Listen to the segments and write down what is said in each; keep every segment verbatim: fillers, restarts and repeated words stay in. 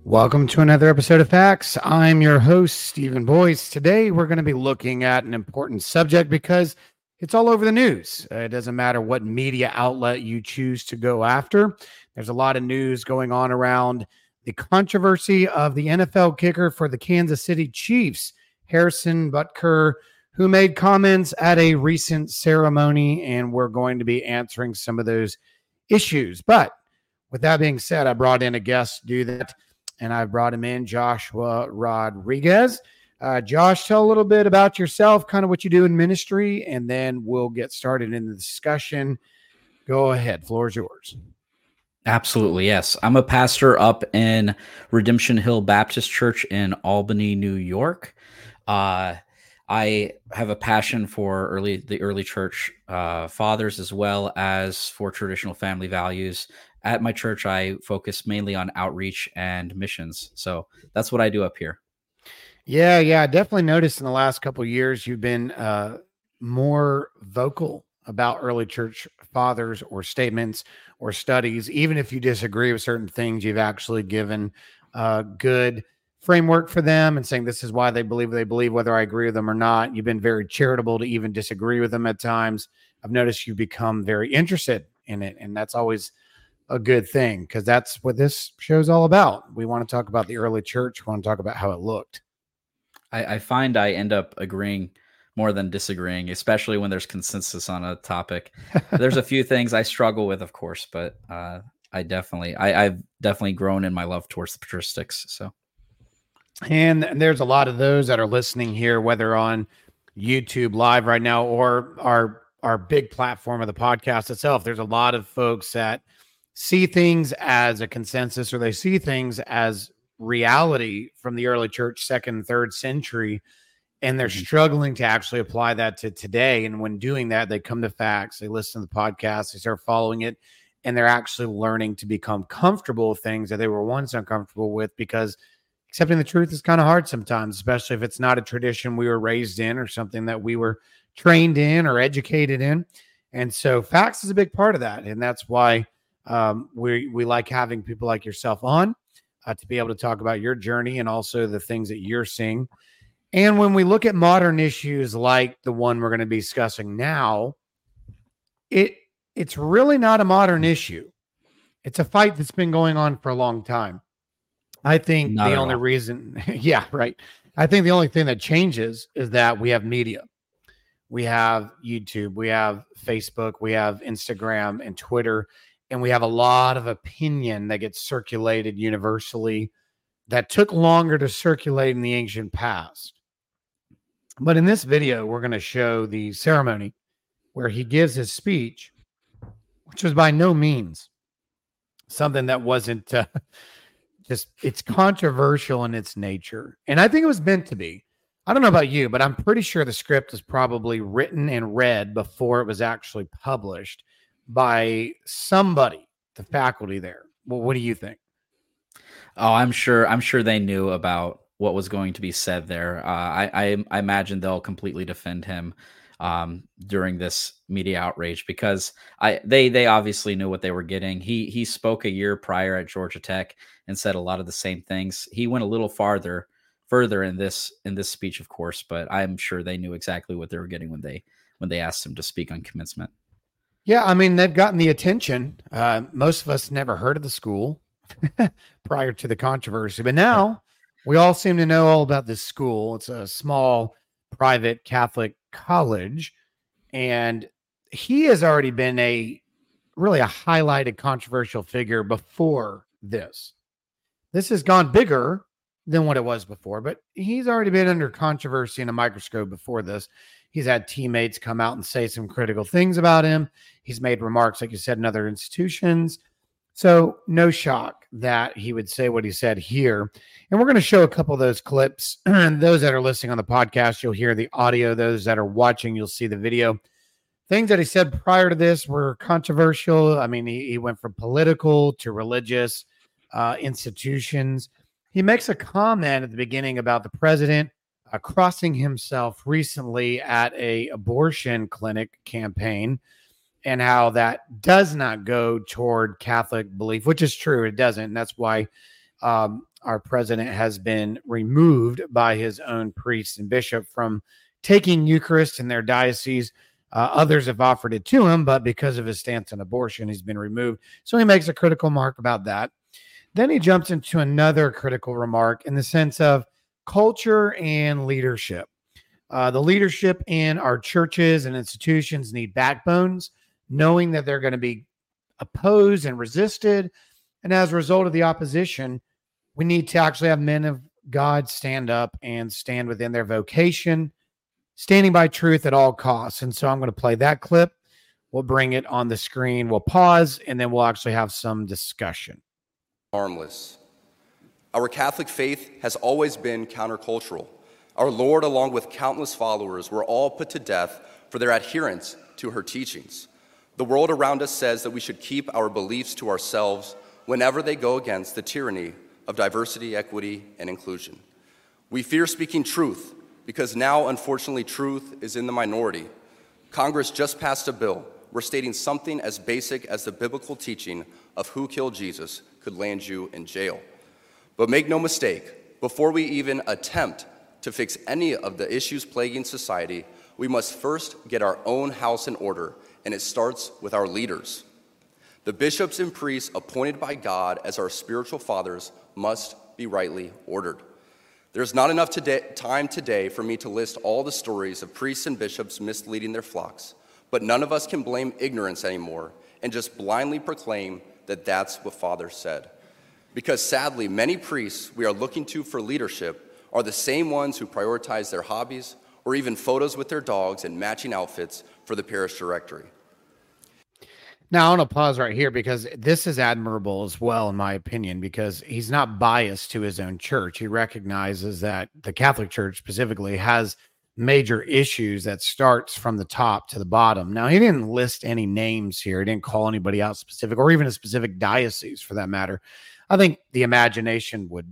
Welcome to another episode of Facts. I'm your host, Stephen Boyce. Today, we're going to be looking at an important subject because it's all over the news. Uh, it doesn't matter what media outlet you choose to go after. There's a lot of news going on around the controversy of the N F L kicker for the Kansas City Chiefs, Harrison Butker, who made comments at a recent ceremony, and we're going to be answering some of those issues. But with that being said, I brought in a guest to do that. And I've brought him in, Joshua Rodriguez. Uh, Josh, tell a little bit about yourself, kind of what you do in ministry, and then we'll get started in the discussion. Go ahead. Floor is yours. Absolutely, yes. I'm a pastor up in Redemption Hill Baptist Church in Albany, New York. Uh, I have a passion for early the early church uh, fathers as well as for traditional family values. At my church, I focus mainly on outreach and missions. So that's what I do up here. Yeah, yeah. I definitely noticed in the last couple of years, you've been uh, more vocal about early church fathers or statements or studies. Even if you disagree with certain things, you've actually given a good framework for them and saying this is why they believe what they believe, whether I agree with them or not. You've been very charitable to even disagree with them at times. I've noticed you've become very interested in it, and that's always a good thing because that's what this show's all about. We want to talk about the early church. We want to talk about how it looked. I, I find I end up agreeing more than disagreeing, especially when there's consensus on a topic. There's a few things I struggle with, of course, but uh, I definitely, I, I've definitely grown in my love towards the patristics. So, and there's a lot of those that are listening here, whether on YouTube live right now or our our big platform of the podcast itself. There's a lot of folks that see things as a consensus, or they see things as reality from the early church, second, third century, and they're mm-hmm. struggling to actually apply that to today. And when doing that, they come to facts, they listen to the podcast, they start following it, and they're actually learning to become comfortable with things that they were once uncomfortable with, because accepting the truth is kind of hard sometimes, especially if it's not a tradition we were raised in or something that we were trained in or educated in. And so facts is a big part of that. And that's why Um, we we like having people like yourself on uh, to be able to talk about your journey and also the things that you're seeing. And when we look at modern issues like the one we're going to be discussing now, it it's really not a modern issue. It's a fight that's been going on for a long time. I think not the only all. reason, yeah, right. I think the only thing that changes is that we have media. We have YouTube, we have Facebook, we have Instagram and Twitter. And we have a lot of opinion that gets circulated universally that took longer to circulate in the ancient past. But in this video, we're going to show the ceremony where he gives his speech, which was by no means something that wasn't uh, just, it's controversial in its nature. And I think it was meant to be. I don't know about you, but I'm pretty sure the script was probably written and read before it was actually published by somebody, the faculty there. Well, what do you think? Oh, I'm sure. I'm sure they knew about what was going to be said there. Uh, I, I, I imagine they'll completely defend him um, during this media outrage because I they they obviously knew what they were getting. He he spoke a year prior at Georgia Tech and said a lot of the same things. He went a little farther further in this in this speech, of course, but I'm sure they knew exactly what they were getting when they when they asked him to speak on commencement. Yeah, I mean, they've gotten the attention. Uh, most of us never heard of the school prior to the controversy, but now we all seem to know all about this school. It's a small private Catholic college, and he has already been a really a highlighted controversial figure before this. This has gone bigger than what it was before, but he's already been under controversy in a microscope before this. He's had teammates come out and say some critical things about him. He's made remarks, like you said, in other institutions. So no shock that he would say what he said here. And we're going to show a couple of those clips. And those that are listening on the podcast, you'll hear the audio. Those that are watching, you'll see the video. Things that he said prior to this were controversial. I mean, he, he went from political to religious uh, institutions. He makes a comment at the beginning about the president Uh, crossing himself recently at a abortion clinic campaign and how that does not go toward Catholic belief, which is true. It doesn't. And that's why um, our president has been removed by his own priest and bishop from taking Eucharist in their diocese. Uh, others have offered it to him, but because of his stance on abortion, he's been removed. So he makes a critical remark about that. Then he jumps into another critical remark in the sense of culture and leadership. Uh, the leadership in our churches and institutions need backbones, knowing that they're going to be opposed and resisted. And as a result of the opposition, we need to actually have men of God stand up and stand within their vocation, standing by truth at all costs. And so I'm going to play that clip. We'll bring it on the screen. We'll pause, and then we'll actually have some discussion. Harmless. Our Catholic faith has always been countercultural. Our Lord, along with countless followers, were all put to death for their adherence to her teachings. The world around us says that we should keep our beliefs to ourselves whenever they go against the tyranny of diversity, equity, and inclusion. We fear speaking truth because now, unfortunately, truth is in the minority. Congress just passed a bill where stating something as basic as the biblical teaching of who killed Jesus could land you in jail. But make no mistake, before we even attempt to fix any of the issues plaguing society, we must first get our own house in order, and it starts with our leaders. The bishops and priests appointed by God as our spiritual fathers must be rightly ordered. There's not enough today, time today for me to list all the stories of priests and bishops misleading their flocks, but none of us can blame ignorance anymore and just blindly proclaim that that's what Father said. Because sadly, many priests we are looking to for leadership are the same ones who prioritize their hobbies or even photos with their dogs and matching outfits for the parish directory. Now, I want to pause right here because this is admirable as well, in my opinion, because he's not biased to his own church. He recognizes that the Catholic Church specifically has major issues that starts from the top to the bottom. Now, he didn't list any names here. He didn't call anybody out specific or even a specific diocese for that matter. I think the imagination would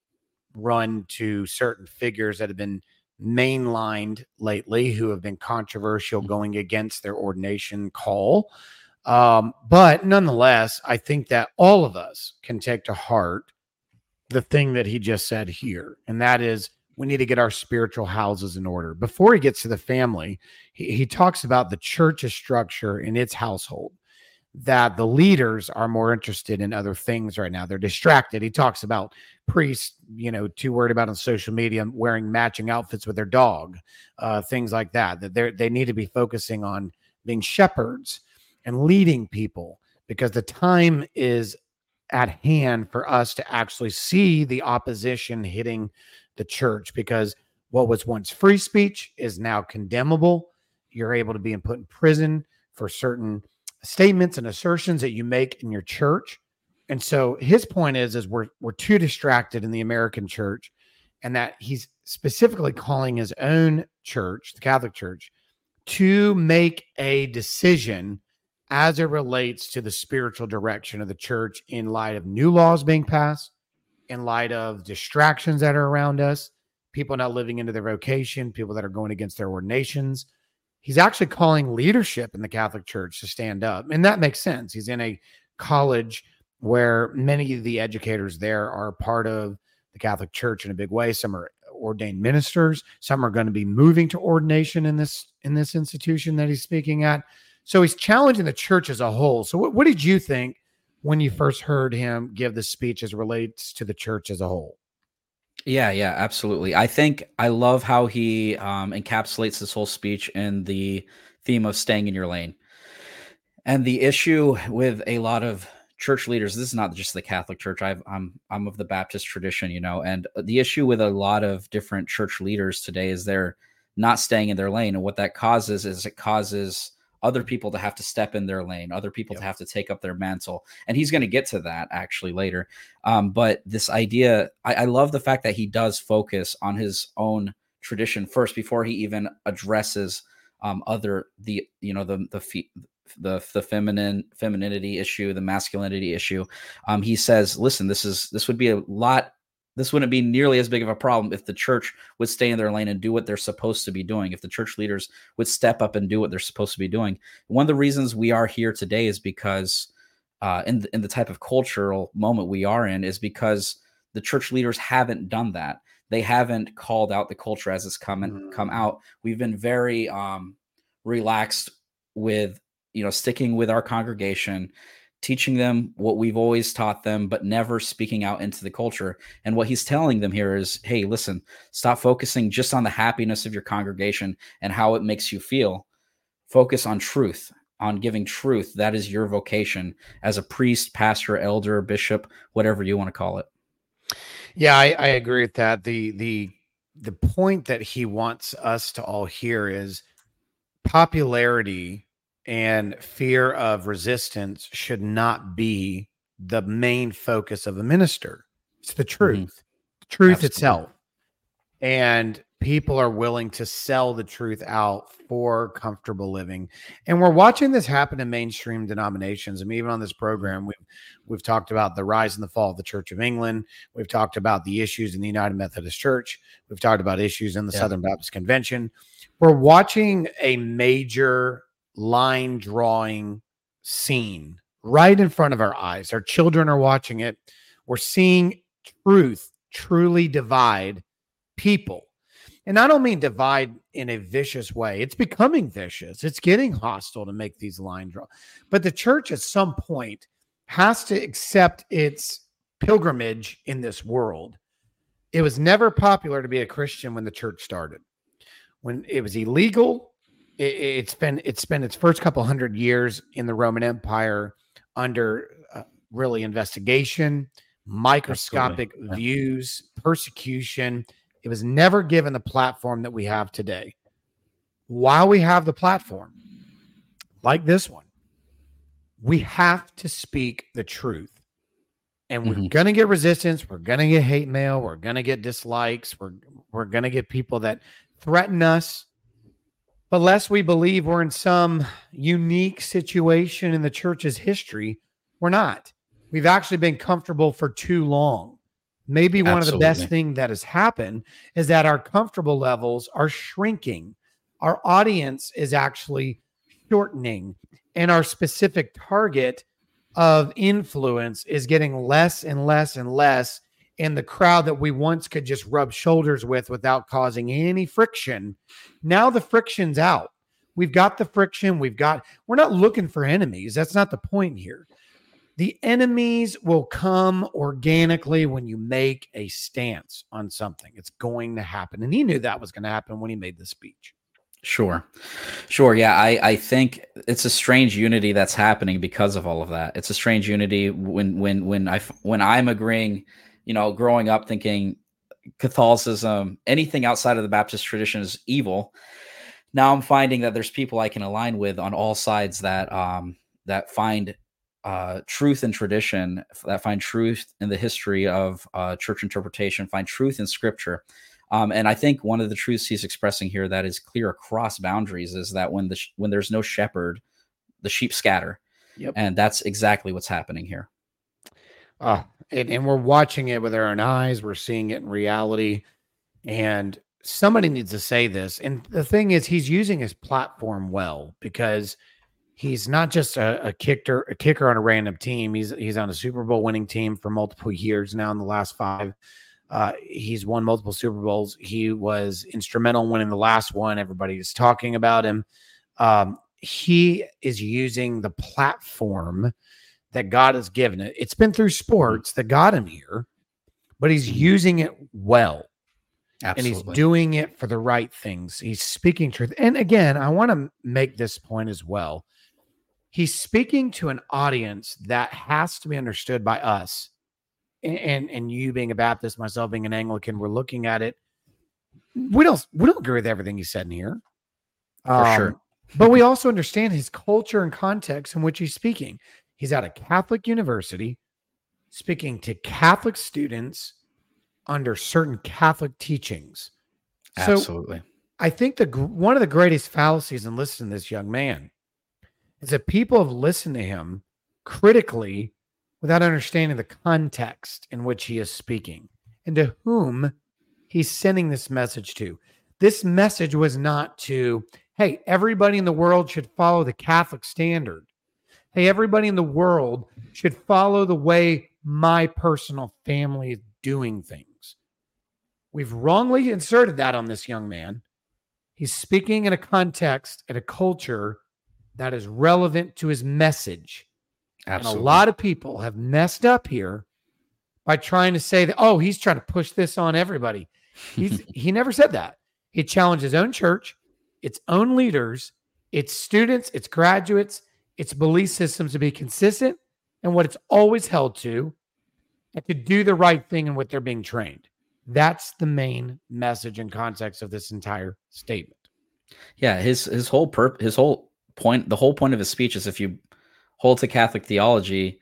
run to certain figures that have been mainlined lately who have been controversial going against their ordination call. Um, but nonetheless, I think that all of us can take to heart the thing that he just said here, and that is we need to get our spiritual houses in order. Before he gets to the family, he, he talks about the church's structure in its household, that the leaders are more interested in other things right now. They're distracted. He talks about priests, you know, too worried about on social media wearing matching outfits with their dog, uh, things like that, that they they need to be focusing on being shepherds and leading people, because the time is at hand for us to actually see the opposition hitting the church, because what was once free speech is now condemnable. You're able to be put in prison for certain statements and assertions that you make in your church. And so his point is, is we're, we're too distracted in the American church, and that he's specifically calling his own church, the Catholic Church, to make a decision as it relates to the spiritual direction of the church in light of new laws being passed, in light of distractions that are around us, people not living into their vocation, people that are going against their ordinations. He's actually calling leadership in the Catholic Church to stand up. And that makes sense. He's in a college where many of the educators there are part of the Catholic Church in a big way. Some are ordained ministers. Some are going to be moving to ordination in this, in this institution that he's speaking at. So he's challenging the church as a whole. So what, what did you think when you first heard him give the speech as it relates to the church as a whole? Yeah, yeah, absolutely. I think I love how he um, encapsulates this whole speech in the theme of staying in your lane. And the issue with a lot of church leaders, this is not just the Catholic Church. I've, I'm I'm of the Baptist tradition, you know, and the issue with a lot of different church leaders today is they're not staying in their lane. And what that causes is it causes other people to have to step in their lane, other people yep. to have to take up their mantle. And he's going to get to that actually later. Um, but this idea, I, I love the fact that he does focus on his own tradition first before he even addresses um, other, the, you know, the, the, the, the feminine femininity issue, the masculinity issue. Um, he says, listen, this is, this would be a lot This wouldn't be nearly as big of a problem if the church would stay in their lane and do what they're supposed to be doing, if the church leaders would step up and do what they're supposed to be doing. One of the reasons we are here today is because uh, in, the, in the type of cultural moment we are in is because the church leaders haven't done that. They haven't called out the culture as it's come and come out. We've been very um, relaxed with, you know, sticking with our congregation, teaching them what we've always taught them, but never speaking out into the culture. And what he's telling them here is, hey, listen, stop focusing just on the happiness of your congregation and how it makes you feel. Focus on truth, on giving truth. That is your vocation as a priest, pastor, elder, bishop, whatever you want to call it. Yeah, I, I agree with that. The the the point that he wants us to all hear is popularity and fear of resistance should not be the main focus of a minister. It's the truth, mm-hmm. the truth Absolutely. Itself. And people are willing to sell the truth out for comfortable living. And we're watching this happen in mainstream denominations. I mean, even on this program, we've, we've talked about the rise and the fall of the Church of England. We've talked about the issues in the United Methodist Church. We've talked about issues in the yeah. Southern Baptist Convention. We're watching a major line drawing scene right in front of our eyes. Our children are watching it. We're seeing truth truly divide people. And I don't mean divide in a vicious way. It's becoming vicious. It's getting hostile to make these line draw. But the church at some point has to accept its pilgrimage in this world. It was never popular to be a Christian when the church started. When it was illegal, it, it's been it's spent its first couple hundred years in the Roman Empire under uh, really investigation, microscopic Absolutely. views, persecution. It was never given the platform that we have today. While we have the platform, like this one, we have to speak the truth. And we're mm-hmm. going to get resistance. We're going to get hate mail. We're going to get dislikes. We're, we're going to get people that threaten us. But lest we believe we're in some unique situation in the church's history, we're not. We've actually been comfortable for too long. Maybe one Absolutely. of the best things that has happened is that our comfortable levels are shrinking. Our audience is actually shortening, and our specific target of influence is getting less and less and less. And the crowd that we once could just rub shoulders with without causing any friction, now the friction's out. We've got the friction. We've got, we're not looking for enemies. That's not the point here. The enemies will come organically when you make a stance on something. It's going to happen. And he knew that was going to happen when he made the speech. Sure. Sure. Yeah. I, I think it's a strange unity that's happening because of all of that. It's a strange unity when, when, when I, when I'm agreeing, you know, growing up thinking Catholicism, anything outside of the Baptist tradition is evil. Now I'm finding that there's people I can align with on all sides that, um, that find uh, truth in tradition, that find truth in the history of uh, church interpretation, find truth in scripture. Um, and I think one of the truths he's expressing here that is clear across boundaries is that when the sh- when there's no shepherd, the sheep scatter. Yep. And that's exactly what's happening here. Uh, and, and we're watching it with our own eyes. We're seeing it in reality. And somebody needs to say this. And the thing is, he's using his platform well, because he's not just a, a kicker, a kicker on a random team. He's he's on a Super Bowl winning team for multiple years now in the last five. Uh, he's won multiple Super Bowls. He was instrumental in winning the last one. Everybody is talking about him. Um, he is using the platform that God has given it. It's been through sports that got him here, but he's using it well. Absolutely. And he's doing it for the right things. He's speaking truth. And again, I want to make this point as well. He's speaking to an audience that has to be understood by us. And, and and you being a Baptist, myself being an Anglican, we're looking at it. We don't we don't agree with everything he said in here. For um, sure. But we also understand his culture and context in which he's speaking. He's at a Catholic university speaking to Catholic students under certain Catholic teachings. Absolutely. So I think the one of the greatest fallacies in listening to this young man is that people have listened to him critically without understanding the context in which he is speaking and to whom he's sending this message to. This message was not to, hey, everybody in the world should follow the Catholic standard. Hey, everybody in the world should follow the way my personal family doing things. We've wrongly inserted that on this young man. He's speaking in a context, in a culture that is relevant to his message. Absolutely. And a lot of people have messed up here by trying to say that, oh, he's trying to push this on everybody. He's he never said that. He challenged his own church, its own leaders, its students, its graduates, its belief systems to be consistent and what it's always held to, and to do the right thing in what they're being trained. That's the main message and context of this entire statement. Yeah, his his whole perp his whole point, the whole point of his speech is if you hold to Catholic theology,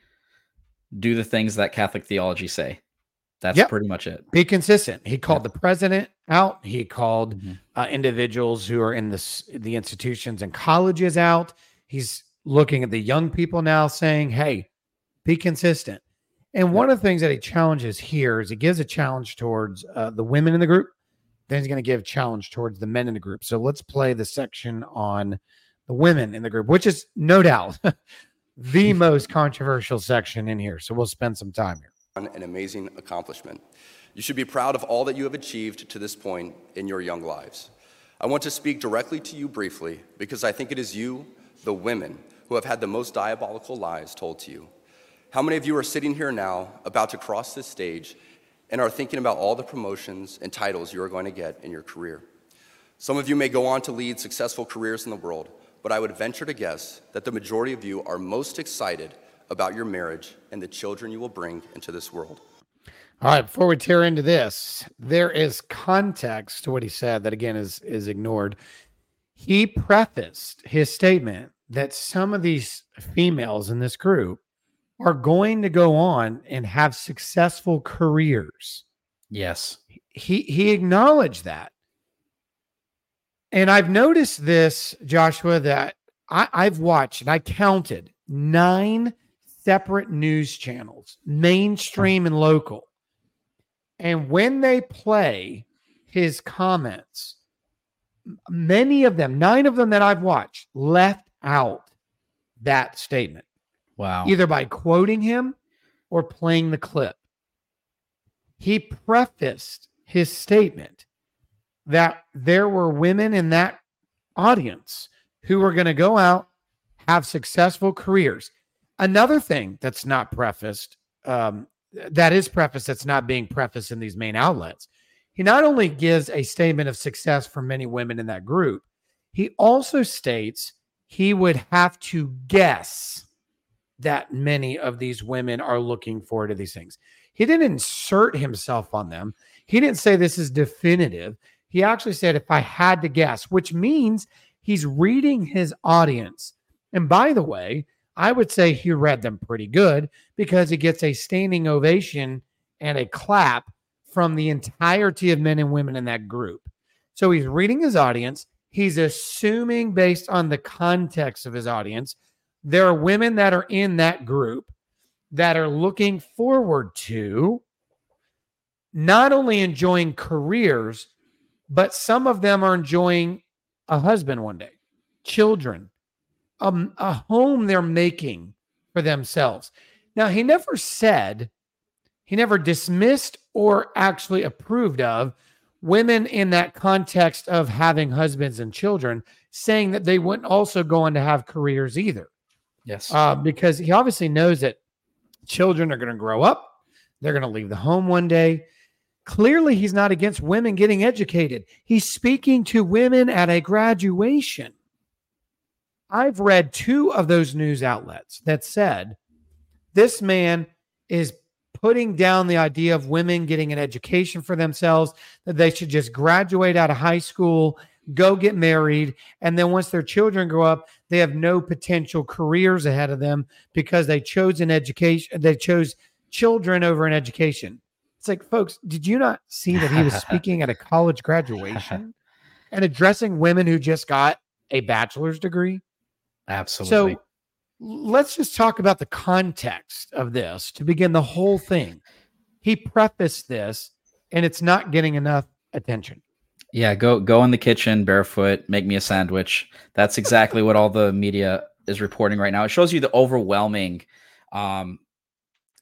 do the things that Catholic theology say. That's yep. pretty much it. Be consistent. He called yep. the president out. He called mm-hmm. uh, individuals who are in the, the institutions and colleges out. He's looking at the young people now saying, hey, be consistent. And one of the things that he challenges here is he gives a challenge towards uh, the women in the group. Then he's going to give a challenge towards the men in the group. So let's play the section on the women in the group, which is no doubt the most controversial section in here. So we'll spend some time here. An amazing accomplishment. You should be proud of all that you have achieved to this point in your young lives. I want to speak directly to you briefly because I think it is you, the women, who have had the most diabolical lies told to you. How many of you are sitting here now about to cross this stage and are thinking about all the promotions and titles you are going to get in your career? Some of you may go on to lead successful careers in the world, but I would venture to guess that the majority of you are most excited about your marriage and the children you will bring into this world. All right, before we tear into this, there is context to what he said that, again, is, is ignored. He prefaced his statement that some of these females in this group are going to go on and have successful careers. Yes. He he acknowledged that. And I've noticed this, Joshua, that I, I've watched and I counted nine separate news channels, mainstream and local. And when they play his comments, many of them, nine of them that I've watched, left out that statement. Wow. Either by quoting him or playing the clip. He prefaced his statement that there were women in that audience who were going to go out, have successful careers. Another thing that's not prefaced, um, that is prefaced, that's not being prefaced in these main outlets. He not only gives a statement of success for many women in that group, he also states he would have to guess that many of these women are looking forward to these things. He didn't insert himself on them. He didn't say this is definitive. He actually said, if I had to guess, which means he's reading his audience. And by the way, I would say he read them pretty good because he gets a standing ovation and a clap from the entirety of men and women in that group. So he's reading his audience. He's assuming based on the context of his audience, there are women that are in that group that are looking forward to not only enjoying careers, but some of them are enjoying a husband one day, children, um, a home they're making for themselves. Now, he never said, he never dismissed or actually approved of women in that context of having husbands and children, saying that they wouldn't also go on to have careers either. Yes. Uh, because he obviously knows that children are going to grow up. They're going to leave the home one day. Clearly, he's not against women getting educated. He's speaking to women at a graduation. I've read two of those news outlets that said this man is putting down the idea of women getting an education for themselves, that they should just graduate out of high school, go get married, and then once their children grow up, they have no potential careers ahead of them because they chose an education, they chose children over an education. It's like, folks, did you not see that he was speaking at a college graduation and addressing women who just got a bachelor's degree? Absolutely. So let's just talk about the context of this to begin the whole thing. He prefaced this, and it's not getting enough attention. Yeah, go go in the kitchen barefoot, make me a sandwich. That's exactly what all the media is reporting right now. It shows you the overwhelming um,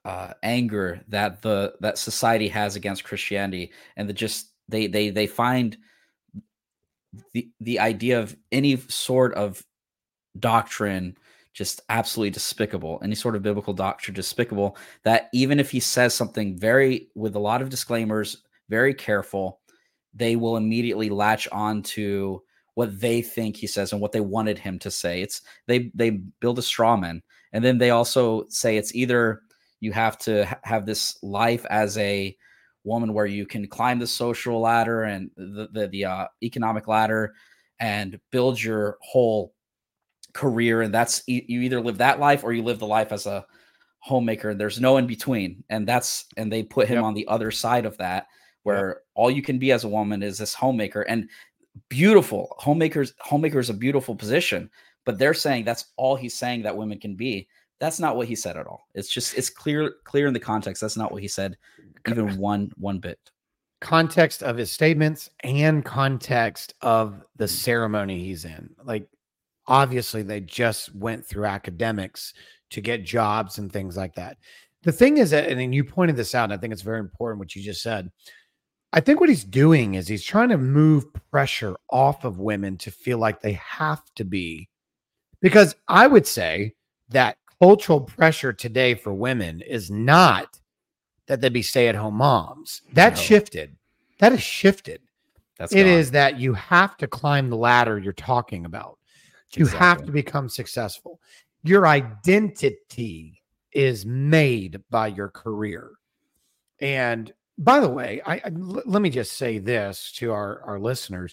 uh, anger that the that society has against Christianity, and the just they they they find the the idea of any sort of doctrine just absolutely despicable, any sort of biblical doctrine despicable, that even if he says something very with a lot of disclaimers, very careful, they will immediately latch on to what they think he says and what they wanted him to say. It's they they build a straw man, and then they also say it's either you have to ha- have this life as a woman where you can climb the social ladder and the the, the uh, economic ladder and build your whole career, and that's you either live that life or you live the life as a homemaker, and there's no in between. And that's and they put him Yep. on the other side of that, where yep. all you can be as a woman is this homemaker. And beautiful homemakers homemaker is a beautiful position, but they're saying that's all he's saying that women can be. That's not what he said at all. It's just it's clear clear in the context. That's not what he said even one one bit. Context of his statements and context of the ceremony he's in. Like, obviously they just went through academics to get jobs and things like that. The thing is that, and you pointed this out, and I think it's very important what you just said. I think what he's doing is he's trying to move pressure off of women to feel like they have to be, because I would say that cultural pressure today for women is not that they be stay-at-home moms. That No. shifted. That has shifted. That's It gone. is that you have to climb the ladder you're talking about. You Exactly. have to become successful. Your identity is made by your career. And by the way, I, I l- let me just say this to our, our listeners.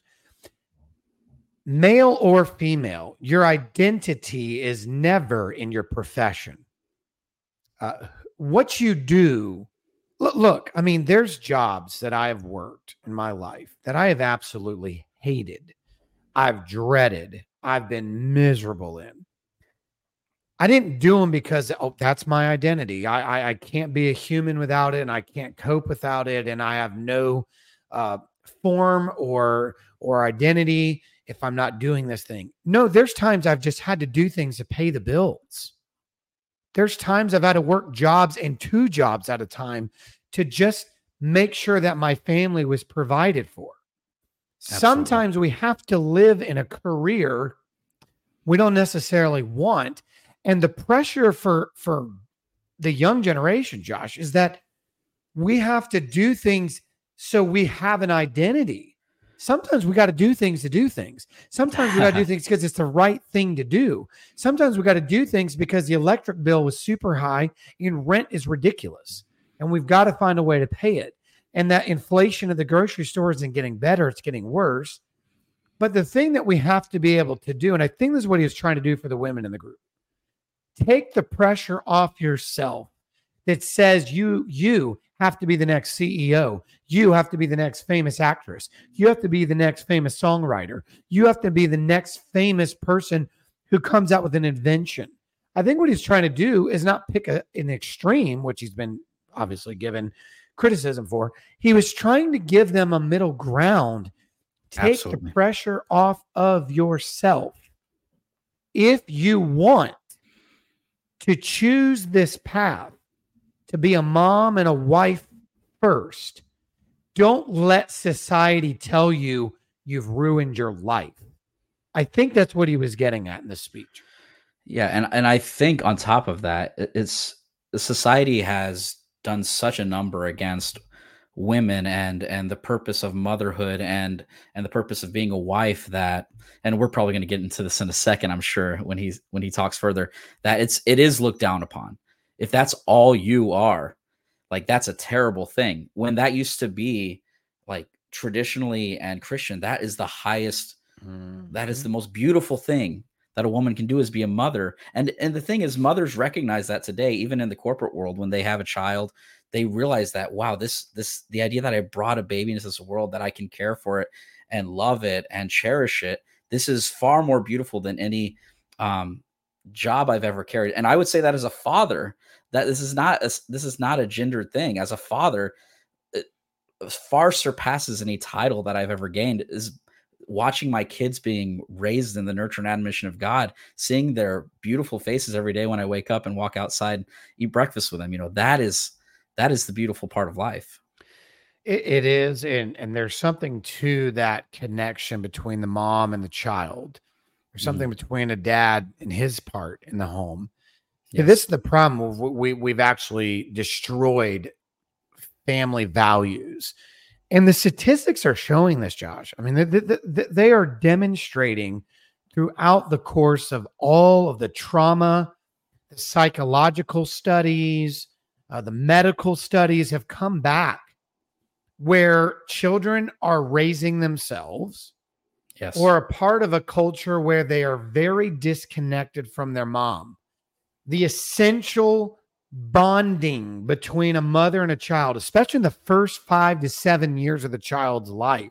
Male or female, your identity is never in your profession. Uh, what you do, look, look, I mean, there's jobs that I have worked in my life that I have absolutely hated. I've dreaded. I've been miserable in. I didn't do them because, oh, that's my identity. I, I I can't be a human without it, and I can't cope without it, and I have no uh, form or or identity if I'm not doing this thing. No, there's times I've just had to do things to pay the bills. There's times I've had to work jobs and two jobs at a time to just make sure that my family was provided for. Absolutely. Sometimes we have to live in a career we don't necessarily want. And the pressure for, for the young generation, Josh, is that we have to do things so we have an identity. Sometimes we got to do things to do things. Sometimes we got to do things because it's the right thing to do. Sometimes we got to do things because the electric bill was super high and rent is ridiculous. And we've got to find a way to pay it. And that inflation of the grocery store isn't getting better, it's getting worse. But the thing that we have to be able to do, and I think this is what he was trying to do for the women in the group, take the pressure off yourself that says you you have to be the next C E O. You have to be the next famous actress. You have to be the next famous songwriter. You have to be the next famous person who comes out with an invention. I think what he's trying to do is not pick a, an extreme, which he's been obviously given criticism for. He was trying to give them a middle ground. Take Absolutely. the pressure off of yourself. If you want to choose this path, to be a mom and a wife first, don't let society tell you you've ruined your life. I think that's what he was getting at in this speech. Yeah, and and I think on top of that, it- it's society has done such a number against women and and the purpose of motherhood and and the purpose of being a wife, that, and we're probably going to get into this in a second, I'm sure, when he's when he talks further, that it's it is looked down upon. If that's all you are, like, that's a terrible thing. When that used to be, like, traditionally and Christian, that is the highest, Mm-hmm. that is the most beautiful thing that a woman can do, is be a mother. And and the thing is, mothers recognize that today, even in the corporate world. When they have a child, they realize that, wow, this this the idea that I brought a baby into this world, that I can care for it and love it and cherish it, this is far more beautiful than any um, job I've ever carried. And I would say that as a father, that this is not a, this is not a gendered thing. As a father, it far surpasses any title that I've ever gained. Is watching my kids being raised in the nurture and admonition of God, seeing their beautiful faces every day when I wake up and walk outside, eat breakfast with them, you know, that is, that is the beautiful part of life. It, it is. And, and there's something to that connection between the mom and the child. There's something mm. between a dad and his part in the home. Yes. This is the problem. We, we've actually destroyed family values. And the statistics are showing this, Josh. I mean, they, they, they are demonstrating throughout the course of all of the trauma, the psychological studies, uh, the medical studies have come back where children are raising themselves, yes, or a part of a culture where they are very disconnected from their mom. The essential bonding between a mother and a child, especially in the first five to seven years of the child's life,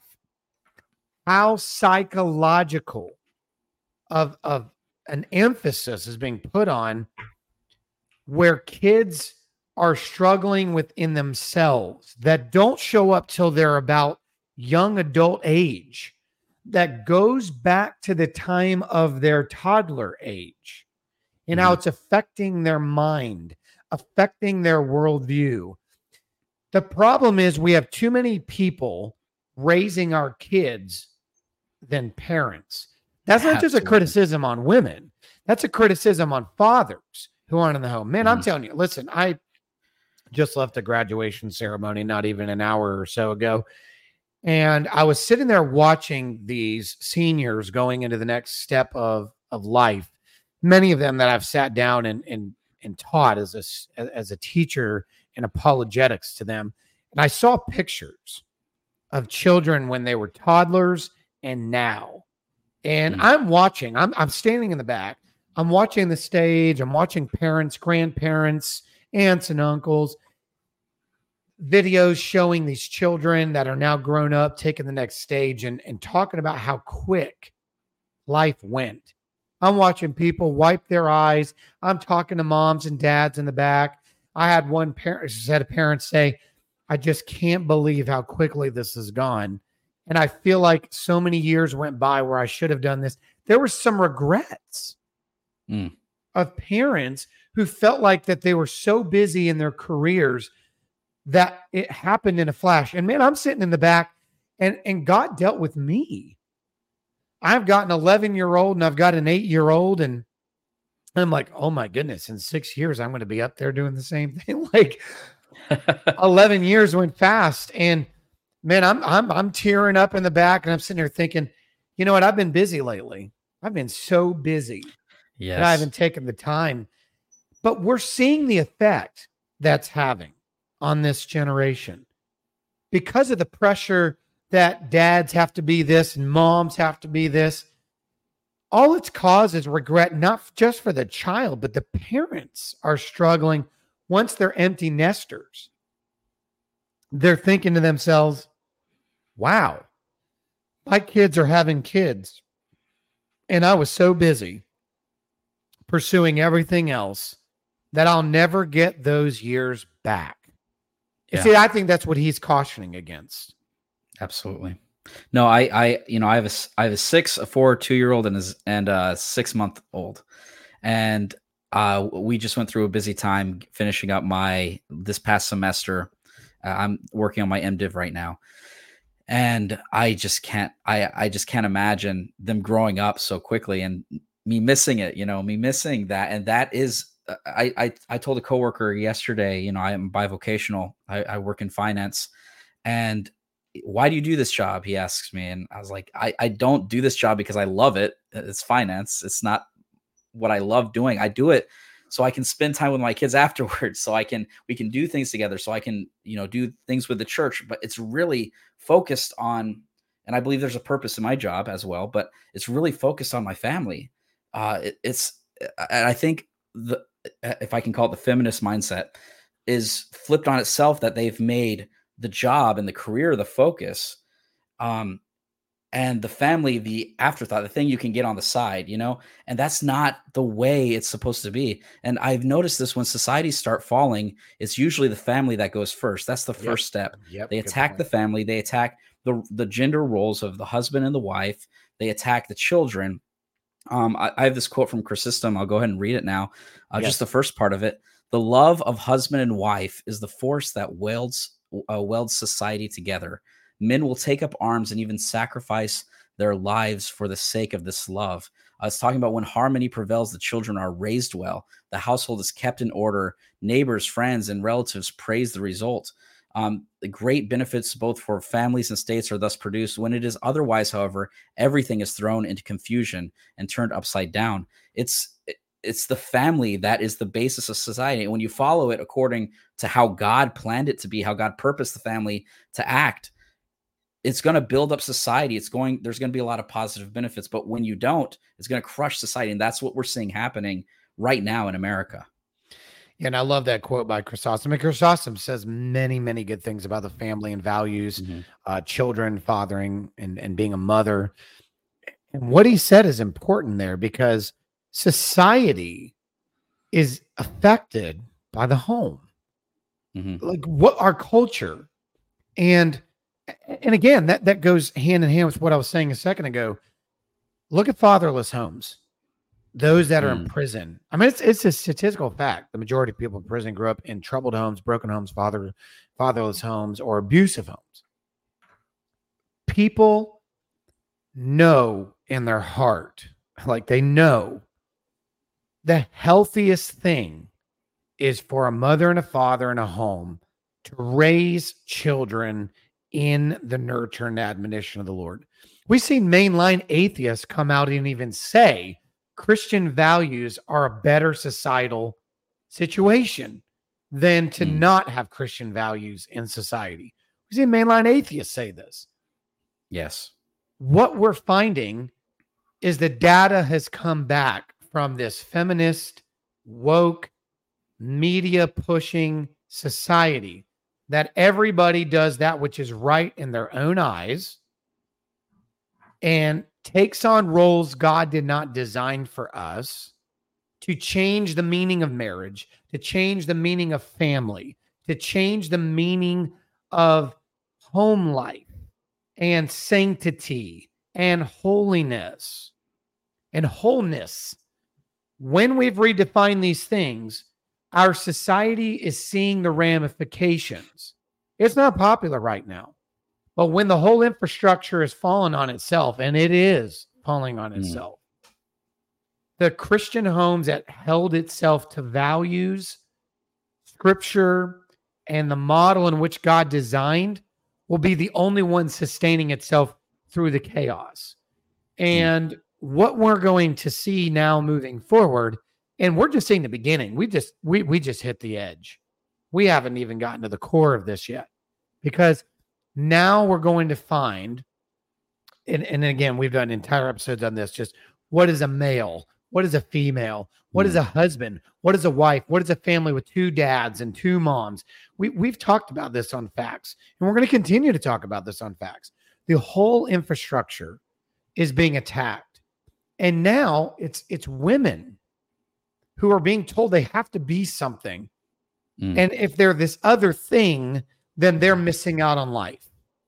how psychological of, of an emphasis is being put on where kids are struggling within themselves that don't show up till they're about young adult age, that goes back to the time of their toddler age, and mm-hmm. how it's affecting their mind, affecting their worldview. The problem is we have too many people raising our kids than parents. That's not Absolutely. Just a criticism on women. That's a criticism on fathers who aren't in the home. Man, mm-hmm. I'm telling you, listen, I just left a graduation ceremony not even an hour or so ago. And I was sitting there watching these seniors going into the next step of, of life. Many of them that I've sat down and, and, and taught as a, as a teacher in apologetics to them. And I saw pictures of children when they were toddlers and now. And mm. I'm watching, I'm, I'm standing in the back. I'm watching the stage. I'm watching parents, grandparents, aunts and uncles, videos showing these children that are now grown up, taking the next stage and, and talking about how quick life went. I'm watching people wipe their eyes. I'm talking to moms and dads in the back. I had one parent, set of parents say, I just can't believe how quickly this has gone. And I feel like so many years went by where I should have done this. There were some regrets mm. of parents who felt like that they were so busy in their careers that it happened in a flash. And man, I'm sitting in the back and, and God dealt with me. I've got an eleven year old and I've got an eight year old. And I'm like, oh my goodness, in six years, I'm going to be up there doing the same thing. Like eleven years went fast. And man, I'm, I'm, I'm tearing up in the back and I'm sitting there thinking, you know what? I've been busy lately. I've been so busy. Yes. I haven't taken the time, but we're seeing the effect that's having on this generation because of the pressure that dads have to be this and moms have to be this. All it's caused is regret, not just for the child, but the parents are struggling once they're empty nesters. They're thinking to themselves, wow, my kids are having kids. And I was so busy pursuing everything else that I'll never get those years back. Yeah. See, I think that's what he's cautioning against. Absolutely. No, I, I, you know, I have a, I have a six, a four, two year old and a, and a six month old. And uh, we just went through a busy time finishing up my, this past semester. Uh, I'm working on my MDiv right now. And I just can't, I, I just can't imagine them growing up so quickly and me missing it, you know, me missing that. And that is, I, I, I told a coworker yesterday, you know, I am bivocational. I, I work in finance. And why do you do this job? He asks me. And I was like, I, I don't do this job because I love it. It's finance. It's not what I love doing. I do it so I can spend time with my kids afterwards. So I can, we can do things together. So I can, you know, do things with the church, but it's really focused on, and I believe there's a purpose in my job as well, but it's really focused on my family. Uh, it, it's, and I think the, if I can call it the feminist mindset, is flipped on itself, that they've made the job and the career the focus, um, and the family the afterthought, the thing you can get on the side, you know, and that's not the way it's supposed to be. And I've noticed this when societies start falling, it's usually the family that goes first. That's the first yep. step. Yep. They attack the family. They attack the the gender roles of the husband and the wife. They attack the children. Um, I, I have this quote from Chrysostom. I'll go ahead and read it now. Uh, Yes. Just the first part of it. The love of husband and wife is the force that welds uh, welds society together. Men will take up arms and even sacrifice their lives for the sake of this love. I was talking about when harmony prevails, the children are raised well, the household is kept in order, neighbors, friends, and relatives praise the result. Um, the great benefits both for families and states are thus produced. When it is otherwise, however, everything is thrown into confusion and turned upside down. It's it's the family that is the basis of society. And when you follow it according to how God planned it to be, how God purposed the family to act, it's going to build up society. It's going, there's going to be a lot of positive benefits, but when you don't, it's going to crush society. And that's what we're seeing happening right now in America. Yeah, and I love that quote by Chrysostom. And Chrysostom says many, many good things about the family and values, Mm-hmm. uh, children, fathering, and, and being a mother. And what he said is important there because society is affected by the home. Mm-hmm. Like what our culture. And and again, that, that goes hand in hand with what I was saying a second ago. Look at fatherless homes. Those that are in Mm. prison. I mean, it's it's a statistical fact. The majority of people in prison grew up in troubled homes, broken homes, father, fatherless homes, or abusive homes. People know in their heart, like they know, the healthiest thing is for a mother and a father in a home to raise children in the nurture and admonition of the Lord. We've seen mainline atheists come out and even say Christian values are a better societal situation than to Mm. not have Christian values in society. We've seen mainline atheists say this. Yes. What we're finding is the data has come back from this feminist, woke, media pushing society that everybody does that which is right in their own eyes and takes on roles God did not design for us to change the meaning of marriage, to change the meaning of family, to change the meaning of home life and sanctity and holiness and wholeness. When we've redefined these things, our society is seeing the ramifications. It's not popular right now, but when the whole infrastructure is falling on itself, and it is falling on Mm. itself, the Christian homes that held itself to values, scripture, and the model in which God designed will be the only one sustaining itself through the chaos. And what we're going to see now moving forward, and we're just seeing the beginning. We just we we just hit the edge. We haven't even gotten to the core of this yet. Because now we're going to find, and, and again, we've done entire episodes on this, just what is a male? What is a female? What is a husband? What is a wife? What is a family with two dads and two moms? We, we've talked about this on Facts, and we're going to continue to talk about this on Facts. The whole infrastructure is being attacked. And now it's it's women who are being told they have to be something. Mm. And if they're this other thing, then they're missing out on life.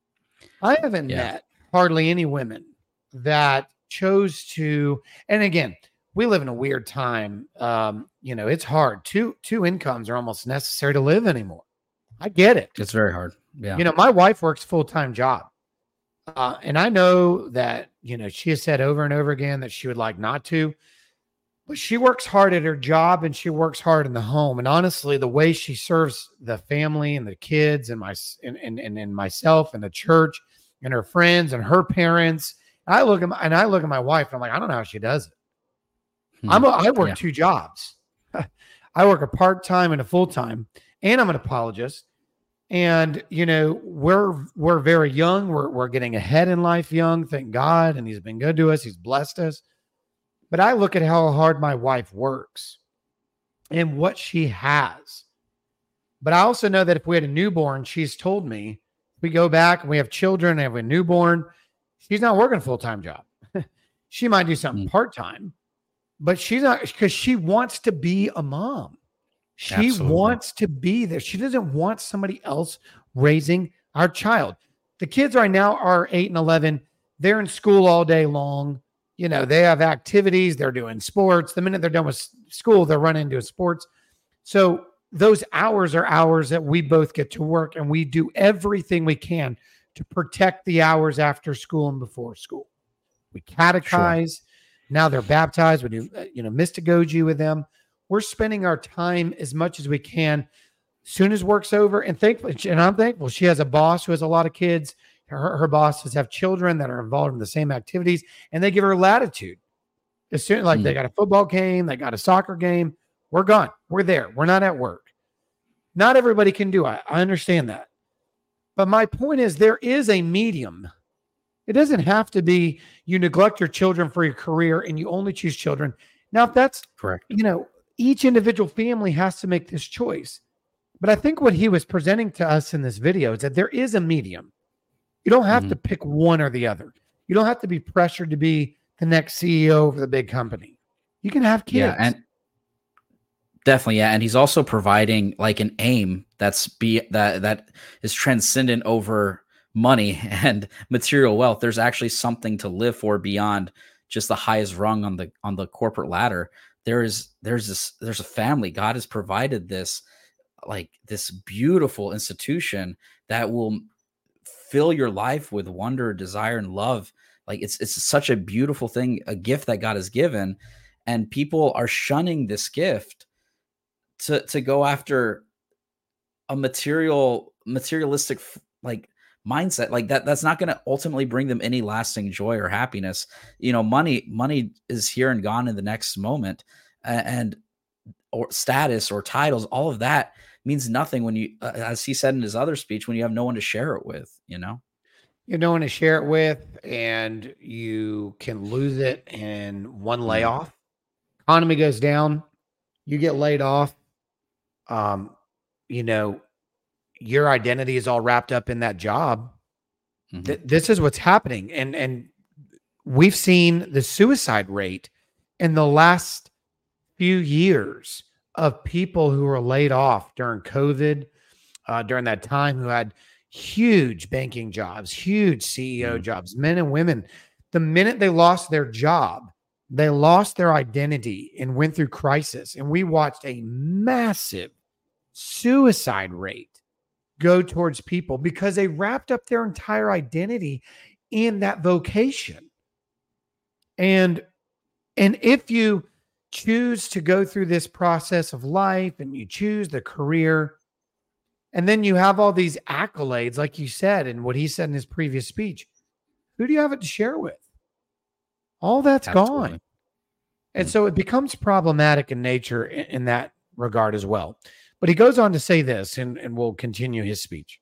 I haven't Yeah. met hardly any women that chose to, and again, we live in a weird time. Um, you know, it's hard. Two two incomes are almost necessary to live anymore. I get it. It's very hard. Yeah. You know, my wife works full-time job. Uh, and I know that, you know, she has said over and over again that she would like not to, but she works hard at her job and she works hard in the home. And honestly, the way she serves the family and the kids and my and, and, and, and myself and the church and her friends and her parents, I look at my, and I look at my wife and I'm like, I don't know how she does it. Hmm. I'm a, I work Yeah. two jobs. I work a part-time and a full-time, and I'm an apologist. And, you know, we're, we're very young. We're, we're getting ahead in life young, thank God. And he's been good to us. He's blessed us. But I look at how hard my wife works and what she has. But I also know that if we had a newborn, she's told me, we go back and we have children and have a newborn, she's not working a full-time job. She might do something Mm. part-time, but she's not, because she wants to be a mom. She Absolutely. wants to be there. She doesn't want somebody else raising our child. the kids right now are eight and eleven. They're in school all day long. You know, they have activities. They're doing sports. The minute they're done with school, they're running into sports. So those hours are hours that we both get to work, and we do everything we can to protect the hours after school and before school. We catechize. Sure. Now they're baptized. We do, you know, mystagogy with them. We're spending our time as much as we can. Soon as work's over, and thankfully, and I'm thankful, she has a boss who has a lot of kids. Her, her bosses have children that are involved in the same activities, and they give her latitude. As soon like mm. they got a football game, they got a soccer game, we're gone. We're there. We're not at work. Not everybody can do it. I understand that. But my point is, there is a medium. It doesn't have to be you neglect your children for your career and you only choose children. Now, if that's correct, you know, each individual family has to make this choice. But I think what he was presenting to us in this video is that there is a medium. You don't have mm-hmm. to pick one or the other. You don't have to be pressured to be the next C E O of the big company. You can have kids. Yeah, and definitely, yeah. And he's also providing like an aim that's be that that is transcendent over money and material wealth. There's actually something to live for beyond just the highest rung on the on the corporate ladder. There is there's this there's a family. God has provided this like this beautiful institution that will fill your life with wonder, desire, and love. Like it's it's such a beautiful thing, a gift that God has given, and people are shunning this gift to to go after a material materialistic like mindset like that. That's not going to ultimately bring them any lasting joy or happiness. You know, money money is here and gone in the next moment, and or status or titles, all of that means nothing when you, uh, as he said in his other speech, when you have no one to share it with, you know, you have no one to share it with, and you can lose it in one layoff. Economy goes down, you get laid off. Um, you know, your identity is all wrapped up in that job. Mm-hmm. Th- this is what's happening. And, and we've seen the suicide rate in the last few years of people who were laid off during COVID, uh, during that time, who had huge banking jobs, huge C E O mm-hmm. jobs, men and women. The minute they lost their job, they lost their identity and went through crisis. And we watched a massive suicide rate go towards people because they wrapped up their entire identity in that vocation. And, and if you choose to go through this process of life and you choose the career, and then you have all these accolades, like you said, and what he said in his previous speech, who do you have it to share with? All that's Absolutely. Gone. And so it becomes problematic in nature in, in that regard as well. But he goes on to say this, and, and we'll continue his speech.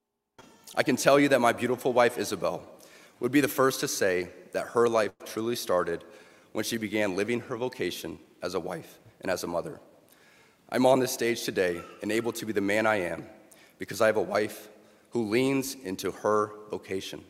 I can tell you that my beautiful wife, Isabel, would be the first to say that her life truly started when she began living her vocation as a wife and as a mother. I'm on this stage today and able to be the man I am because I have a wife who leans into her vocation.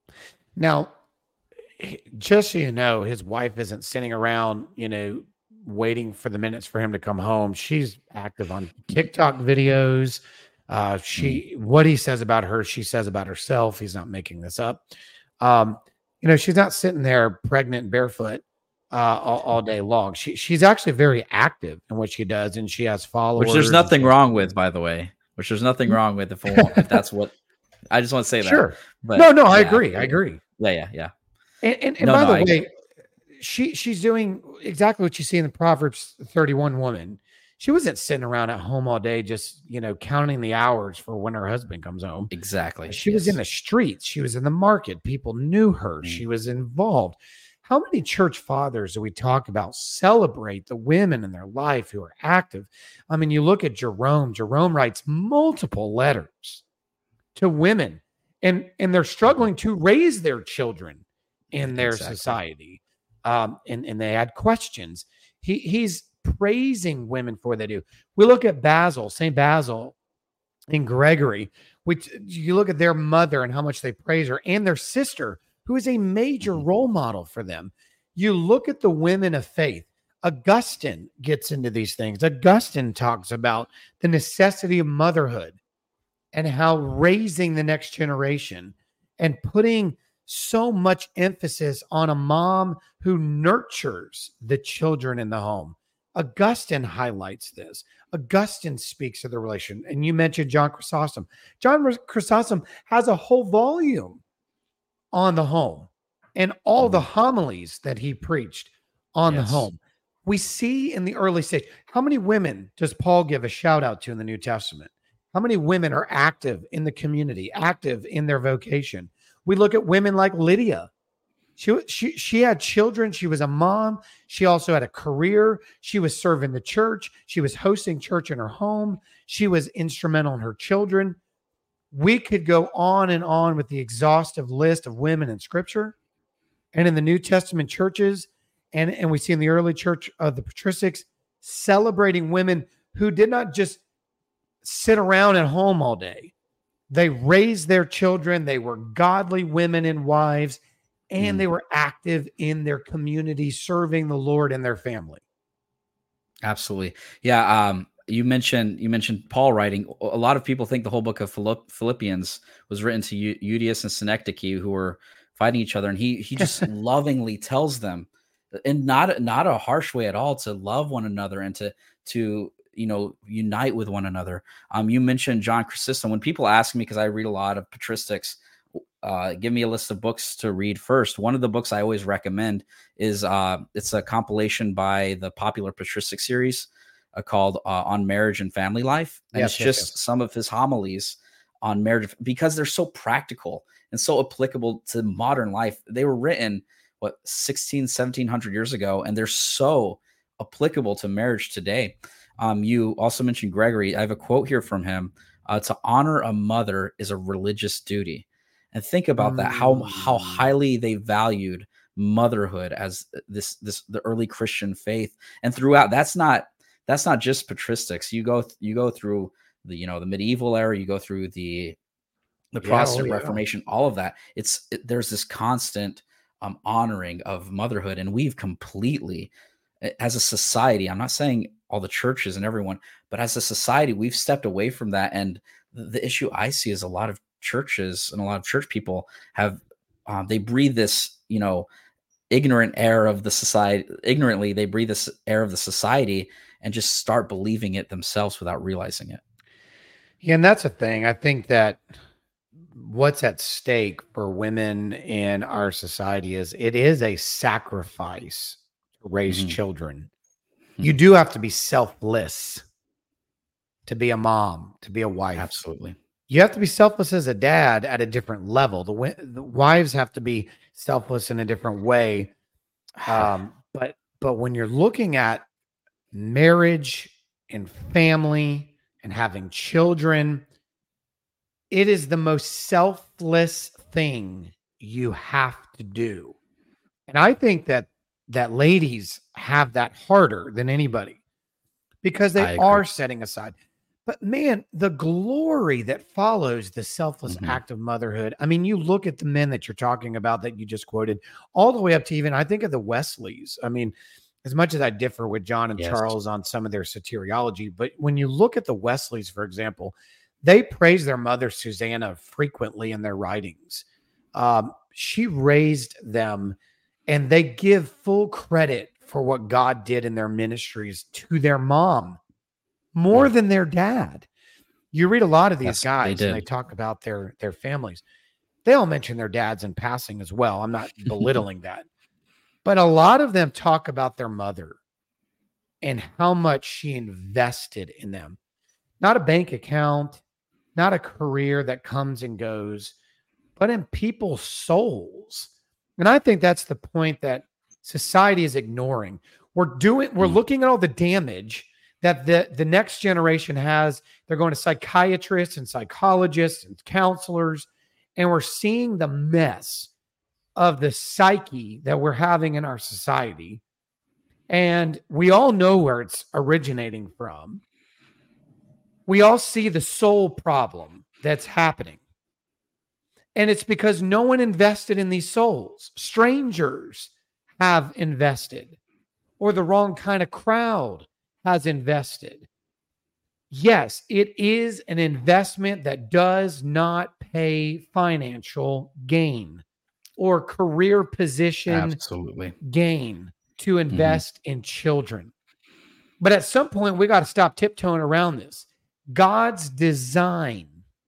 Now, just so you know, his wife isn't sitting around, you know, waiting for the minutes for him to come home. She's active on TikTok videos. Uh, she, what he says about her, she says about herself. He's not making this up. Um, you know, she's not sitting there pregnant and barefoot uh, all, all day long. She, she's actually very active in what she does, and she has followers. Which there's nothing wrong with, by the way. Which there's nothing wrong with if, if that's what. I just want to say that. Sure. But no, no, I yeah, agree. I agree. Yeah, yeah, yeah. And, and, and no, by no, the I way, agree. she she's doing exactly what you see in the Proverbs thirty-one woman. She wasn't sitting around at home all day just, you know, counting the hours for when her husband comes home. Exactly. She yes. was in the streets. She was in the market. People knew her. Mm. She was involved. How many church fathers do we talk about celebrate the women in their life who are active? I mean, you look at Jerome. Jerome writes multiple letters to women, and, and they're struggling to raise their children in their exactly. society. Um, and, and they had questions. He He's praising women for what they do. We look at Basil, Saint Basil and Gregory, which you look at their mother and how much they praise her, and their sister, who is a major role model for them. You look at the women of faith. Augustine gets into these things. Augustine talks about the necessity of motherhood and how raising the next generation and putting so much emphasis on a mom who nurtures the children in the home. Augustine highlights this. Augustine speaks of the relation. And you mentioned John Chrysostom. John Chrysostom has a whole volume on the home and all mm-hmm. the homilies that he preached on yes. the home. We see in the early stage, how many women does Paul give a shout out to in the New Testament? How many women are active in the community, active in their vocation? We look at women like Lydia. She, she, she had children. She was a mom. She also had a career. She was serving the church. She was hosting church in her home. She was instrumental in her children. We could go on and on with the exhaustive list of women in Scripture and in the New Testament churches. And, and we see in the early church of the patristics celebrating women who did not just sit around at home all day. They raised their children. They were godly women and wives, and mm. they were active in their community, serving the Lord and their family. Absolutely. Yeah. Um, you mentioned, you mentioned Paul writing. A lot of people think the whole book of Philippians was written to Euodias and Synecdoche, who were fighting each other. And he, he just lovingly tells them, and not, not a harsh way at all, to love one another and to, to, you know, unite with one another. Um, you mentioned John Chrysostom. When people ask me, because I read a lot of patristics, uh, give me a list of books to read first. One of the books I always recommend is uh, it's a compilation by the popular patristic series uh, called uh, On Marriage and Family Life. And yes, it's yes, just yes. some of his homilies on marriage, because they're so practical and so applicable to modern life. They were written, what, sixteen, seventeen hundred years ago, and they're so applicable to marriage today. Um, you also mentioned Gregory. I have a quote here from him. Uh, to honor a mother is a religious duty. And think about mm. that, how how highly they valued motherhood as this this the early Christian faith. And throughout, that's not that's not just patristics. You go you go through the you know the medieval era, you go through the the Protestant yeah, oh, yeah. Reformation, all of that. It's it, there's this constant um, honoring of motherhood, and we've completely, as a society, I'm not saying all the churches and everyone, but as a society, we've stepped away from that. And the, the issue I see is a lot of churches and a lot of church people have, um, they breathe this, you know, ignorant air of the society, ignorantly, they breathe this air of the society and just start believing it themselves without realizing it. Yeah. And that's a thing. I think that what's at stake for women in our society is it is a sacrifice to raise mm-hmm. children. You do have to be selfless to be a mom, to be a wife. Absolutely. You have to be selfless as a dad at a different level. The, the wives have to be selfless in a different way. Um, but but when you're looking at marriage and family and having children, it is the most selfless thing you have to do. And I think that that ladies have that harder than anybody because they are setting aside. But man, the glory that follows the selfless mm-hmm. act of motherhood. I mean, you look at the men that you're talking about that you just quoted, all the way up to even, I think of the Wesleys. I mean, as much as I differ with John and yes. Charles on some of their soteriology, but when you look at the Wesleys, for example, they praise their mother, Susanna, frequently in their writings. Um, she raised them, and they give full credit for what God did in their ministries to their mom more yeah. than their dad. You read a lot of these yes, guys they and they talk about their, their families. They all mention their dads in passing as well. I'm not belittling that. But a lot of them talk about their mother and how much she invested in them. Not a bank account, not a career that comes and goes, but in people's souls. And I think that's the point that society is ignoring. We're doing, we're mm. looking at all the damage that the, the next generation has. They're going to psychiatrists and psychologists and counselors, and we're seeing the mess of the psyche that we're having in our society. And we all know where it's originating from. We all see the soul problem that's happening. And it's because no one invested in these souls. Strangers have invested, or the wrong kind of crowd has invested. yes, it is an investment that does not pay financial gain or career position Absolutely. gain to Mhm. invest in children. But at some point, we got to stop tiptoeing around this. God's design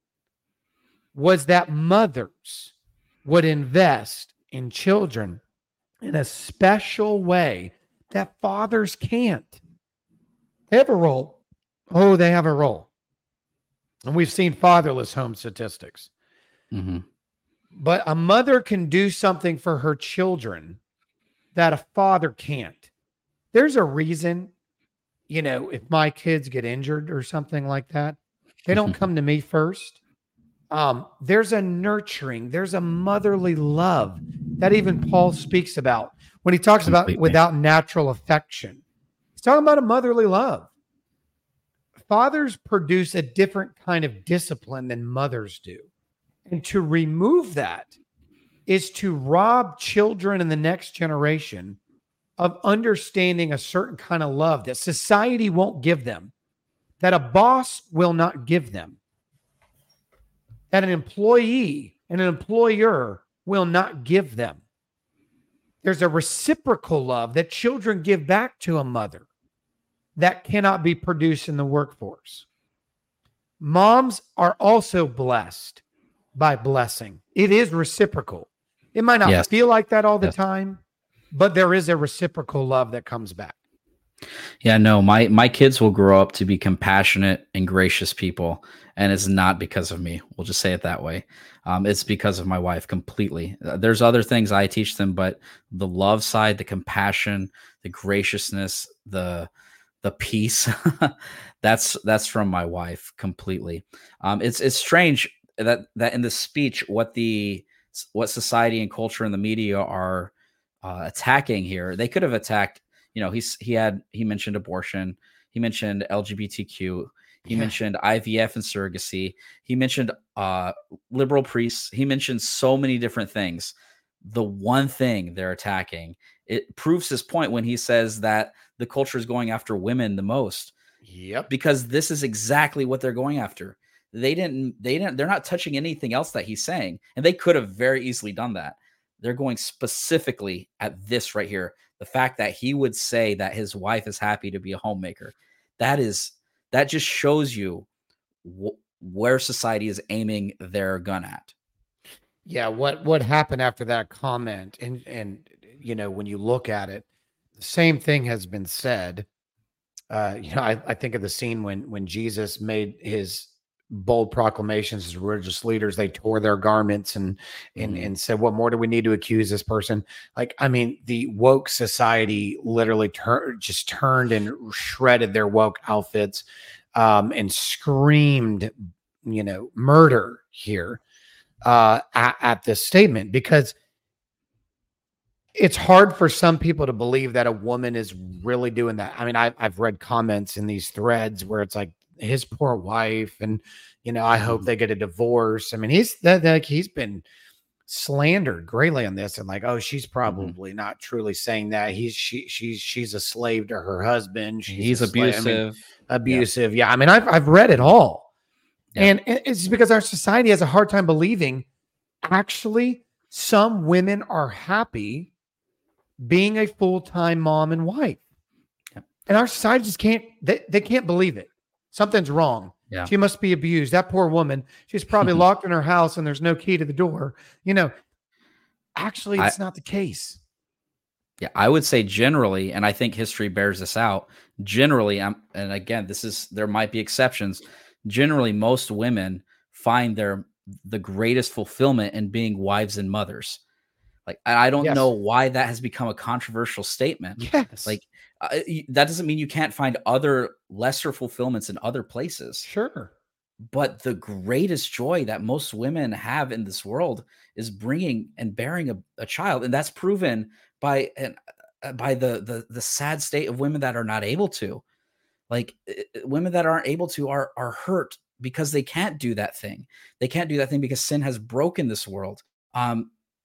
was that mothers would invest in children in a special way that fathers can't. They have a role. Oh, they have a role. And we've seen fatherless home statistics. Mhm. But a mother can do something for her children that a father can't. There's a reason, you know, if my kids get injured or something like that, they don't come to me first. Um, there's a nurturing, there's a motherly love that even Paul speaks about when he talks about Completely. without natural affection. He's talking about a motherly love. Fathers produce a different kind of discipline than mothers do. And to remove that is to rob children in the next generation of understanding a certain kind of love that society won't give them, that a boss will not give them, that an employee and an employer will not give them. There's a reciprocal love that children give back to a mother that cannot be produced in the workforce. Moms are also blessed by blessing. It is reciprocal. It might not Yes. feel like that all the Yes. time, but there is a reciprocal love that comes back. Yeah, no, my my kids will grow up to be compassionate and gracious people, and it's not because of me. We'll just say it that way. Um, it's because of my wife completely. Uh, There's other things I teach them, but the love side, the compassion, the graciousness, the the peace, that's that's from my wife completely. Um, it's it's strange that that in the speech, what the what society and culture and the media are uh, attacking here, they could have attacked. You know, he's he had he mentioned abortion, he mentioned L G B T Q, he Yeah. mentioned I V F and surrogacy, he mentioned uh, liberal priests, he mentioned so many different things. The one thing they're attacking, it proves his point when he says that the culture is going after women the most, Yep. because this is exactly what they're going after. They didn't, they didn't, they're not touching anything else that he's saying, and they could have very easily done that. They're going specifically at this right here. The fact that he would say that his wife is happy to be a homemaker, that is, that just shows you wh- where society is aiming their gun at. Yeah, what what happened after that comment, and and you know, when you look at it, the same thing has been said. Uh, you know, I, I think of the scene when when Jesus made his bold proclamations as religious leaders. They tore their garments and and Mhm. and said, "What more do we need to accuse this person?" Like, I mean, the woke society literally turned just turned and shredded their woke outfits, um, and screamed, you know, murder here uh, at, at this statement, because it's hard for some people to believe that a woman is really doing that. I mean, I, I've read comments in these threads where it's like his poor wife, and you know, I hope Mhm. they get a divorce. I mean, he's that like he's been slandered greatly on this, and like, oh, she's probably not truly saying that. He's she she's she's a slave to her husband. She's He's a slave. I mean, abusive. abusive. Yeah, I mean, I've I've read it all, Yeah. and it- it's because our society has a hard time believing. Actually, some women are happy being a full-time mom and wife. Yep. And our society just can't, they, they can't believe it. Something's wrong. Yeah. She must be abused. That poor woman, she's probably locked in her house and there's no key to the door. You know, actually, it's I- not the case. Yeah, I would say generally, and I think history bears this out. Generally, I'm, and again, this is there might be exceptions. Generally, most women find their the greatest fulfillment in being wives and mothers. Like, and I don't Yes. know why that has become a controversial statement. Yes. Like, uh, y- that doesn't mean you can't find other lesser fulfillments in other places. Sure. But the greatest joy that most women have in this world is bringing and bearing a, a child, and that's proven by and uh, by the, the the sad state of women that are not able to. Like, uh, uh, women that aren't able to are are hurt because they can't do that thing. They can't do that thing because sin has broken this world. Um,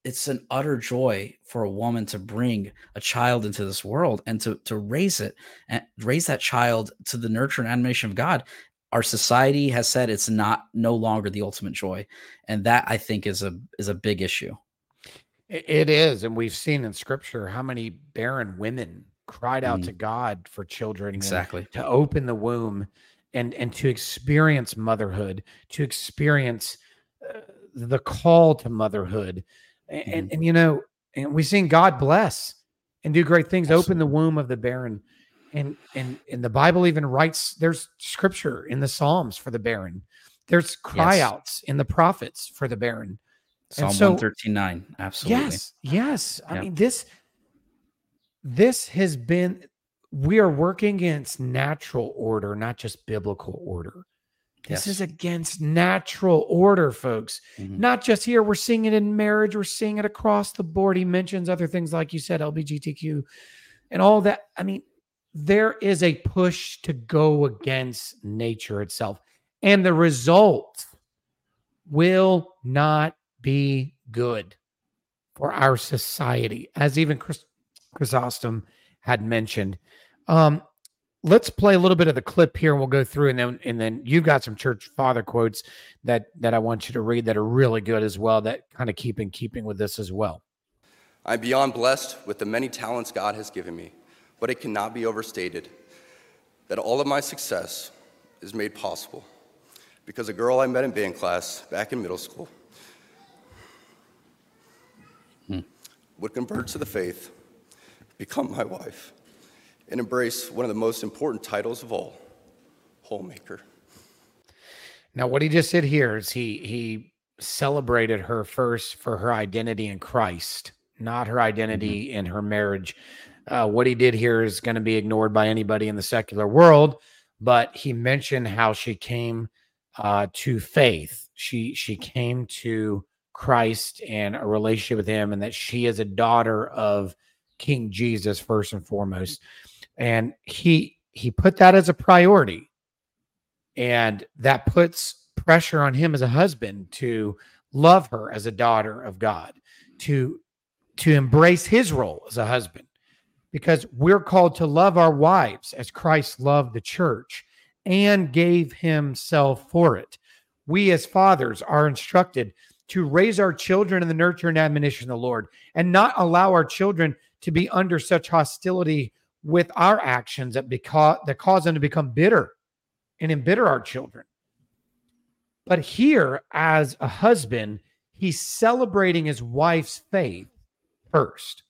it's an utter joy for a woman to bring a child into this world and to to raise it and raise that child to the nurture and admonition of God. Our society has said it's not no longer the ultimate joy, and that I think is a is a big issue. It it is, and we've seen in scripture how many barren women cried out to Mm, God for children and exactly. to open the womb and and to experience motherhood, to experience uh, the call to motherhood. A- And, Mhm. and you know, and we've seen God bless and do great things, open the Absolutely. womb of the barren. And and and the Bible even writes there's scripture in the Psalms for the barren. There's cry Yes. outs in the prophets for the barren. And Psalm so one thirteen nine. Absolutely. yes, yes. I Yeah. mean, this this has been we are working against natural order, not just biblical order. This is Yes. against natural order, folks. Mhm. Not just here. We're seeing it in marriage. We're seeing it across the board. He mentions other things like you said, L G B T Q and all that. I mean, there is a push to go against nature itself. And the result will not be good for our society, as even Chris, Chrysostom had mentioned. Um, let's play a little bit of the clip here, and we'll go through, and then and then you've got some church father quotes that that I want you to read that are really good as well. That kind of keep in keeping with this as well. I'm beyond blessed with the many talents God has given me, but it cannot be overstated that all of my success is made possible because a girl I met in band class back in middle school Hmm. would convert to the faith, become my wife, and embrace one of the most important titles of all, homemaker. Now, what he just did here is he he celebrated her first for her identity in Christ, not her Mhm. identity in her marriage. Uh, what he did here is going to be ignored by anybody in the secular world, but he mentioned how she came uh, to faith. She she came to Christ and a relationship with Him, and that she is a daughter of King Jesus first and foremost. And he he put that as a priority, and that puts pressure on him as a husband to love her as a daughter of God, to to embrace his role as a husband, because we're called to love our wives as Christ loved the church and gave himself for it. We as fathers are instructed to raise our children in the nurture and admonition of the Lord and not allow our children to be under such hostility with our actions that because that cause them to become bitter and embitter our children. But here, as a husband, he's celebrating his wife's faith first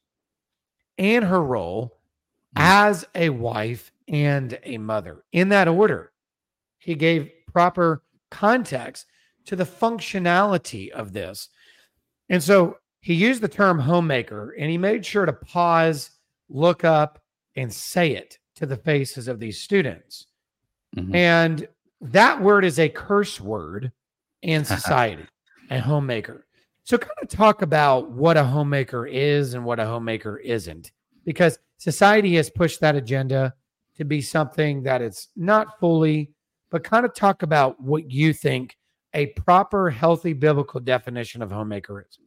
and her role Mm. as a wife and a mother. In that order, he gave proper context to the functionality of this. And so he used the term homemaker, and he made sure to pause, look up, and say it to the faces of these students. Mhm. And that word is a curse word in society, a homemaker. So, kind of talk about what a homemaker is and what a homemaker isn't, because society has pushed that agenda to be something that it's not fully, but kind of talk about what you think a proper, healthy biblical definition of homemaker is.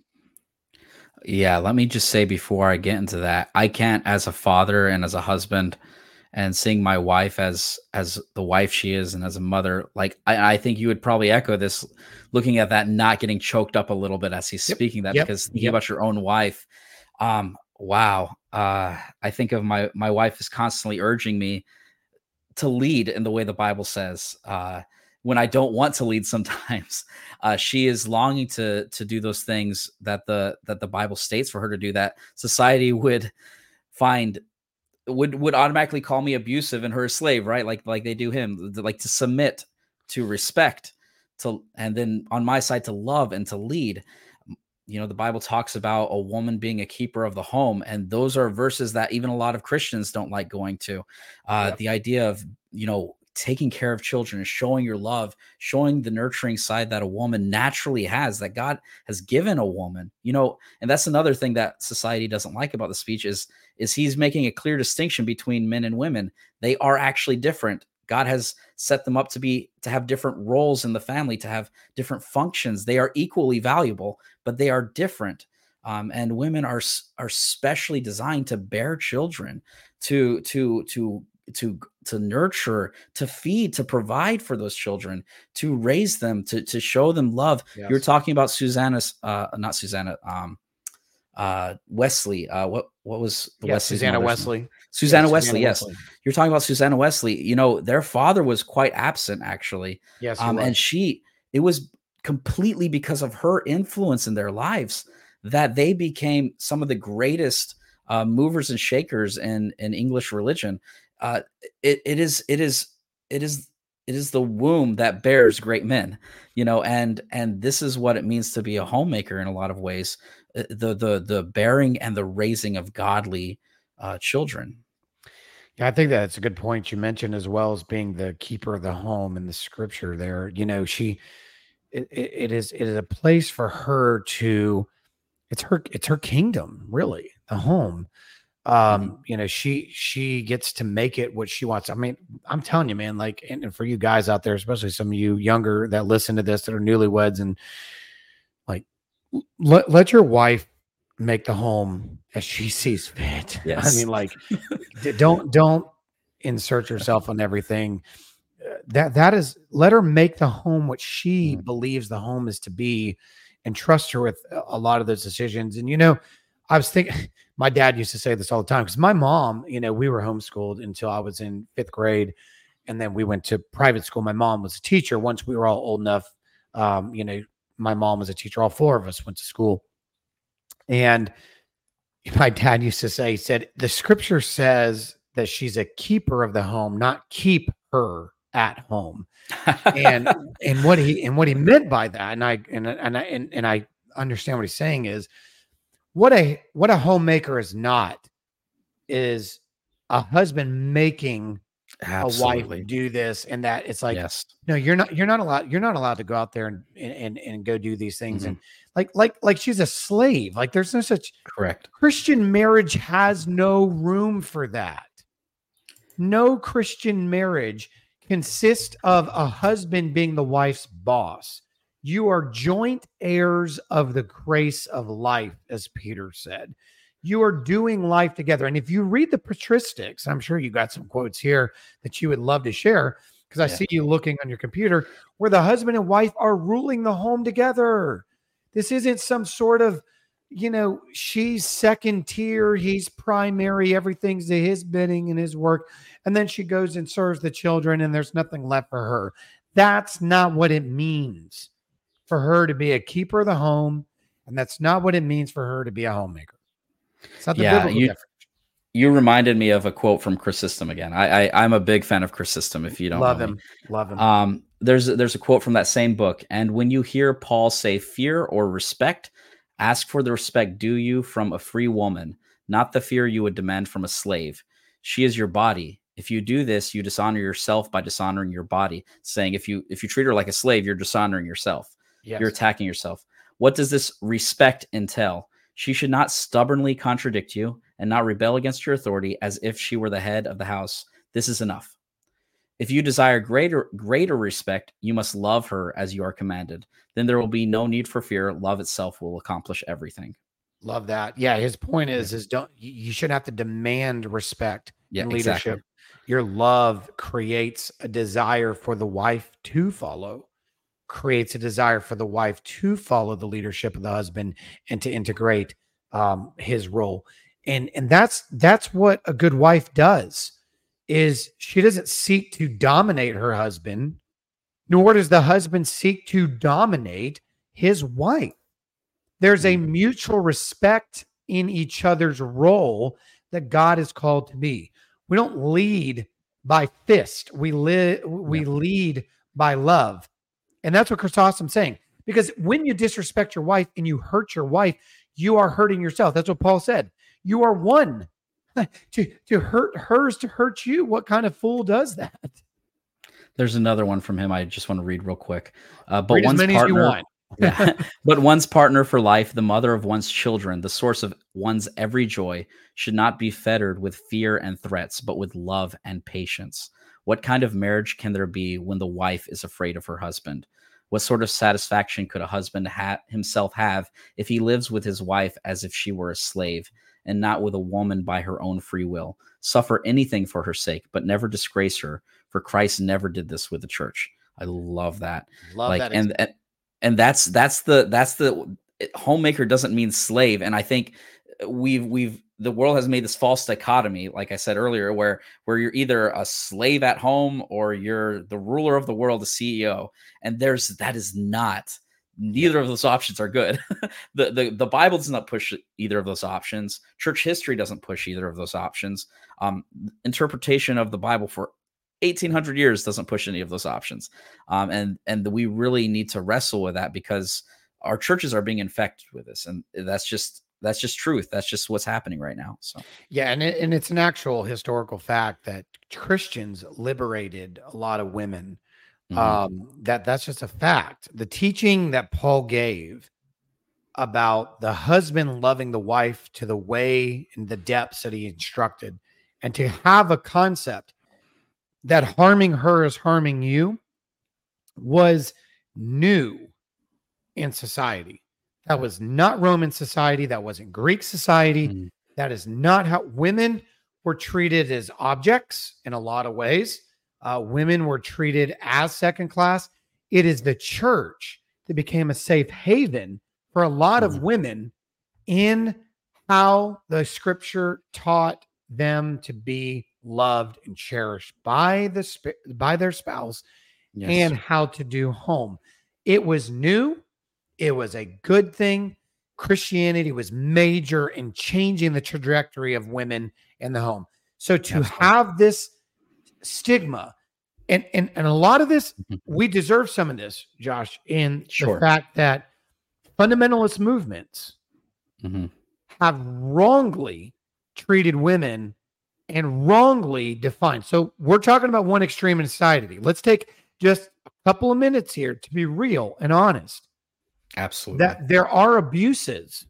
Yeah, let me just say before I get into that, I can't, as a father and as a husband, and seeing my wife as as the wife she is, and as a mother, like I, I think you would probably echo this, looking at that, not getting choked up a little bit as he's Yep. speaking that, Yep. because thinking Yep. about your own wife, um, wow, uh, I think of my my wife is constantly urging me to lead in the way the Bible says. Uh, when I don't want to lead, sometimes uh, she is longing to to do those things that the that the Bible states for her to do. That society would find would would automatically call me abusive and her a slave, right? Like like they do him, like to submit, to respect, to and then on my side to love and to lead. You know, the Bible talks about a woman being a keeper of the home, and those are verses that even a lot of Christians don't like going to. Uh, Yep. the idea of, you know, taking care of children and showing your love, showing the nurturing side that a woman naturally has, that God has given a woman. You know, and that's another thing that society doesn't like about the speech is is he's making a clear distinction between men and women. They are actually different. God has set them up to be to have different roles in the family, to have different functions. They are equally valuable, but they are different. Um, and women are s- are specially designed to bear children, to to to to to nurture, to feed, to provide for those children, to raise them, to to show them love. You're Yes. talking about Susanna's, uh, not Susanna, um, uh, Wesley. Uh, what what was the Yeah, Wesley's Susanna mother's name? Wesley. Yeah, Susanna Susanna Wesley. Yes, Wesley. you're talking about Susanna Wesley. You know, their father was quite absent, actually, Yes, he um, and was. she. It was completely because of her influence in their lives that they became some of the greatest uh, movers and shakers in in English religion. Uh, it, it is it is it is it is the womb that bears great men, you know, and and this is what it means to be a homemaker in a lot of ways. uh, The the the bearing and the raising of godly uh, children. Yeah, I think that's a good point you mentioned, as well as being the keeper of the home in the scripture there. You know, she it, it it is it is a place for her to it's her it's her kingdom, really, the home. Mhm. Um, you know, she she gets to make it what she wants. I mean, I'm telling you, man, like, and, and for you guys out there, especially some of you younger that listen to this that are newlyweds, and like, l- let let your wife make the home as she sees fit. I Yes. mean, like, d- don't don't insert yourself on everything. Uh, that that is, let her make the home what she Mhm. believes the home is to be, and trust her with a a lot of those decisions. And you know, I was thinking, my dad used to say this all the time, because my mom, you know, we were homeschooled until I was in fifth grade, and then we went to private school. My mom was a teacher once we were all old enough. Um, you know, my mom was a teacher. All four of us went to school, and my dad used to say, he said, the scripture says that she's a keeper of the home, not keep her at home. And and what he and what he meant by that, and I and and I and, and I understand what he's saying, is what a what a homemaker is not, is a husband making a wife Absolutely. do this and that. It's like, Yes. no, you're not you're not allowed you're not allowed to go out there and and and go do these things. Mhm. And like like like she's a slave. Like, there's no such, Correct. Christian marriage has no room for that. No Christian marriage consists of a husband being the wife's boss. You are joint heirs of the grace of life, as Peter said. You are doing life together. And if you read the patristics, I'm sure you got some quotes here that you would love to share, because I Yeah. see you looking on your computer, where the husband and wife are ruling the home together. This isn't some sort of, you know, she's second tier, he's primary, everything's to his bidding and his work. And then she goes and serves the children, and there's nothing left for her. That's not what it means for her to be a keeper of the home. And that's not what it means for her to be a homemaker. It's not the Yeah. biblical You definition. you reminded me of a quote from Chrysostom again. I, I I'm a big fan of Chrysostom, if you don't Love know me. him. Love him. Um, there's there's a quote from that same book, and when you hear Paul say fear or respect, ask for the respect due you from a free woman, not the fear you would demand from a slave. She is your body. If you do this, you dishonor yourself by dishonoring your body. Saying if you if you treat her like a slave, you're dishonoring yourself. You're Yes. attacking yourself. What does this respect entail? She should not stubbornly contradict you and not rebel against your authority as if she were the head of the house. This is enough. If you desire greater greater respect, you must love her as you are commanded. Then there will be no need for fear. Love itself will accomplish everything. Love that. Yeah. His point Yeah. is, is don't, you you shouldn't have to demand respect Yeah, in exactly. leadership. Your love creates a desire for the wife to follow, creates a desire for the wife to follow the leadership of the husband and to integrate um, his role. And and that's that's what a good wife does, is she doesn't seek to dominate her husband, nor does the husband seek to dominate his wife. There's a Mm. mutual respect in each other's role that God is called to be. We don't lead by fist. We live we Yeah. lead by love. And that's what Chrysostom's saying. Because when you disrespect your wife and you hurt your wife, you are hurting yourself. That's what Paul said. You are one. to, to hurt hers to hurt you. What kind of fool does that? There's another one from him I just want to read real quick. Uh, but Read as one's many as you partner, want. yeah, but one's partner for life, the mother of one's children, the source of one's every joy, should not be fettered with fear and threats, but with love and patience. What kind of marriage can there be when the wife is afraid of her husband? What sort of satisfaction could a husband ha- himself have if he lives with his wife as if she were a slave, and not with a woman by her own free will? Suffer anything for her sake, but never disgrace her, for Christ never did this with the church. I love that. Love like, that. And, and and that's that's the that's the homemaker doesn't mean slave. And I think we've we've the world has made this false dichotomy, like I said earlier, where where you're either a slave at home or you're the ruler of the world, the C E O. And there's that is not. Neither of those options are good. the, the The Bible does not push either of those options. Church history doesn't push either of those options. Um, interpretation of the Bible for eighteen hundred years doesn't push any of those options. Um, and and we really need to wrestle with that, because our churches are being infected with this, and that's just that's just truth. That's just what's happening right now. So yeah, and it, and it's an actual historical fact that Christians liberated a lot of women. Mm-hmm. Um, that that's just a fact. The teaching that Paul gave about the husband loving the wife to the way and the depths that he instructed, and to have a concept that harming her is harming you, was new in society. That was not Roman society. That wasn't Greek society. Mm-hmm. That is not how women were treated as objects in a lot of ways. Uh, women were treated as second class. It is the church that became a safe haven for a lot mm-hmm. of women in how the scripture taught them to be loved and cherished by the by their spouse, yes. and how to do home. It was new. It was a good thing. Christianity was major in changing the trajectory of women in the home. So to Absolutely. have this stigma, and, and, and a lot of this, mm-hmm. we deserve some of this, Josh, in sure. the fact that fundamentalist movements mm-hmm. have wrongly treated women and wrongly defined. So we're talking about one extreme in society. Let's take just a couple of minutes here to be real and honest. Absolutely. That there are abuses,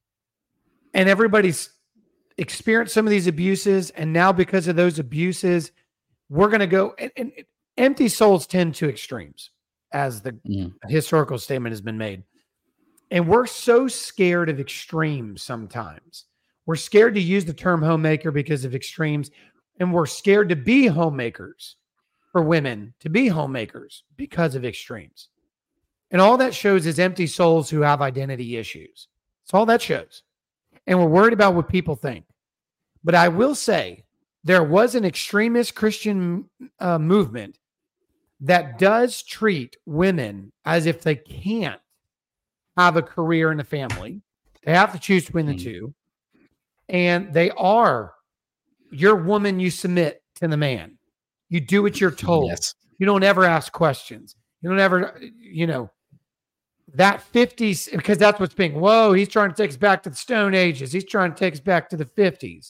and everybody's experienced some of these abuses. And now because of those abuses, we're going to go and, and empty souls tend to extremes, as the mm. historical statement has been made. And we're so scared of extremes sometimes. We're scared to use the term homemaker because of extremes, and we're scared to be homemakers, for women to be homemakers because of extremes. And all that shows is empty souls who have identity issues. That's all that shows. And we're worried about what people think. But I will say there was an extremist Christian uh, movement that does treat women as if they can't have a career in a family. They have to choose between the two. And they are, you're a woman, you submit to the man. You do what you're told. Yes. You don't ever ask questions. You don't ever, you know, that fifties, because that's what's being, whoa, he's trying to take us back to the Stone Ages. He's trying to take us back to the fifties.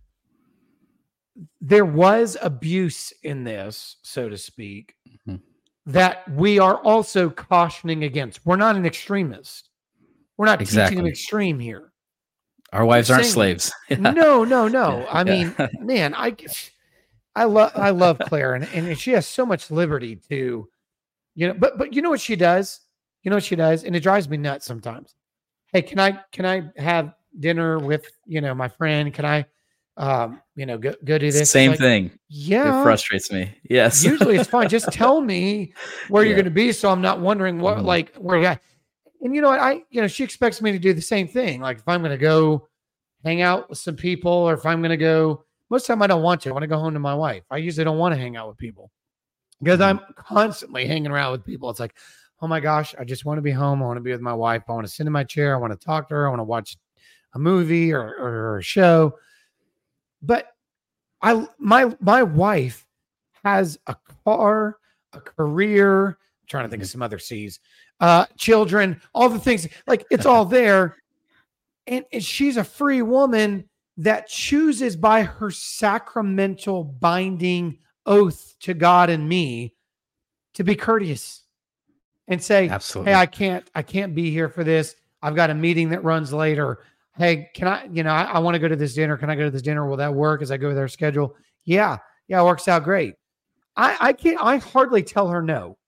There was abuse in this, so to speak, mm-hmm. that we are also cautioning against. We're not an extremist. We're not exactly. teaching an extreme here. Our wives aren't slaves. Yeah. No, no, no. I mean, yeah. man, I, I love, I love Claire, and, and she has so much liberty to, you know. But, but you know what she does? You know what she does, and it drives me nuts sometimes. Hey, can I, can I have dinner with, you know, my friend? Can I, um, you know, go go do this? Same like, thing. Yeah, it frustrates me. Yes. Usually it's fine. Just tell me where yeah. you're going to be, so I'm not wondering what, mm-hmm. like, where. I, And you know what? I, you know, she expects me to do the same thing. Like if I'm going to go hang out with some people, or if I'm going to go, most of the time I don't want to. I want to go home to my wife. I usually don't want to hang out with people because I'm constantly hanging around with people. It's like, oh my gosh, I just want to be home. I want to be with my wife. I want to sit in my chair. I want to talk to her. I want to watch a movie or, or a show. But I, my, my wife has a car, a career. I'm trying to think of some other C's. Uh, children, all the things, like it's all there. And, and she's a free woman that chooses by her sacramental binding oath to God and me to be courteous and say, Absolutely. Hey, I can't, I can't be here for this. I've got a meeting that runs later. Hey, can I, you know, I, I want to go to this dinner. Can I go to this dinner? Will that work as I go with their schedule? Yeah. Yeah. It works out great. I, I can't, I hardly tell her no.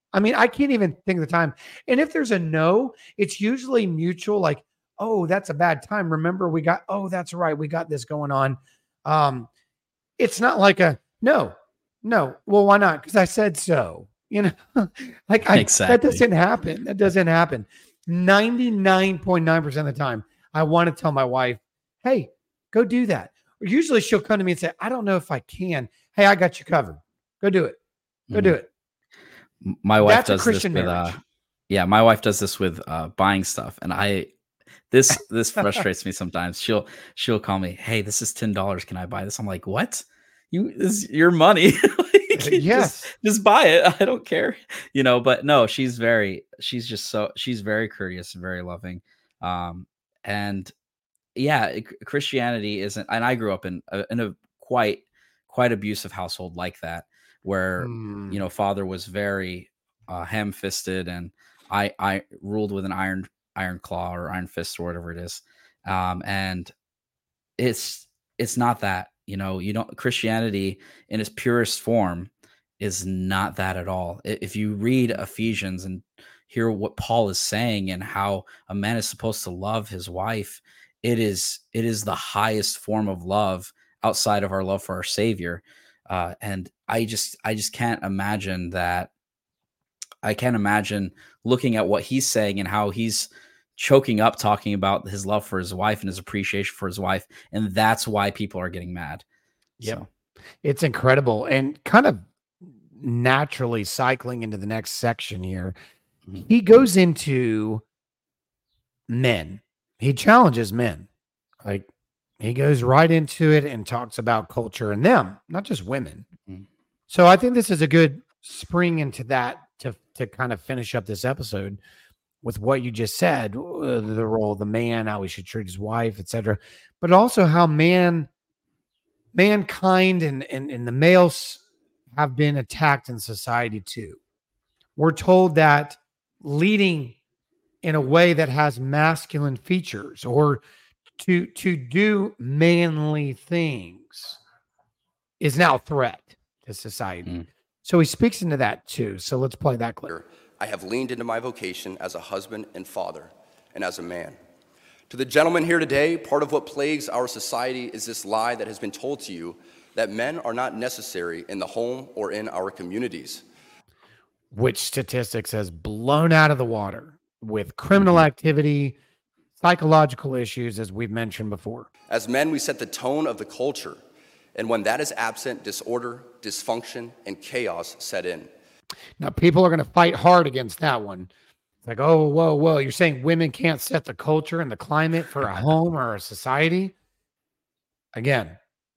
I mean, I can't even think of the time. And if there's a no, it's usually mutual, like, oh, that's a bad time. Remember, we got, oh, that's right. We got this going on. Um, it's not like a no, no. Well, why not? Because I said so. You know, like I, Exactly. that doesn't happen. That doesn't happen. ninety-nine point nine percent of the time, I want to tell my wife, hey, go do that. Or usually she'll come to me and say, I don't know if I can. Hey, I got you covered. Go do it. Go Mhm. do it. My wife That's a does this Christian with uh marriage. yeah, my wife does this with uh buying stuff, and I this this frustrates me sometimes. She'll she'll call me, "Hey, this is ten dollars. Can I buy this?" I'm like, "What? You this is your money. Like, just Yes. just buy it. I don't care." You know, but no, she's very she's just so she's very courteous and very loving. Um and yeah, it- Christianity isn't, and I grew up in a, in a quite quite abusive household like that, where you Mm. know father was very uh, ham-fisted, and I I ruled with an iron iron claw or iron fist or whatever it is, um, and it's it's not that, you know you don't Christianity in its purest form is not that at all. I- If you read Ephesians and hear what Paul is saying and how a man is supposed to love his wife, it is it is the highest form of love outside of our love for our Savior. Uh, and I just I just can't imagine that I can't imagine looking at what he's saying and how he's choking up talking about his love for his wife and his appreciation for his wife, and that's why people are getting mad. Yep. So, It's incredible. And kind of naturally cycling into the next section here, mhm, he goes into men. He challenges men. Like he goes right into it and talks about culture and them, not just women. mhm. So I think this is a good spring into that to to kind of finish up this episode with what you just said, uh, the role of the man, how he should treat his wife, et cetera, but also how man mankind and, and, and the males have been attacked in society too. We're told that leading in a way that has masculine features or to to do manly things is now a threat to society. Mm. So he speaks into that too. So let's play that clip. I have leaned into my vocation as a husband and father and as a man. To the gentleman here today, part of what plagues our society is this lie that has been told to you that men are not necessary in the home or in our communities. Which statistics has blown out of the water with criminal Mhm. activity, psychological issues, as we've mentioned before. As men, we set the tone of the culture, and when that is absent, disorder, dysfunction, and chaos set in. Now, people are going to fight hard against that one. It's like, oh, whoa, whoa. You're saying women can't set the culture and the climate for a home or a society? Again,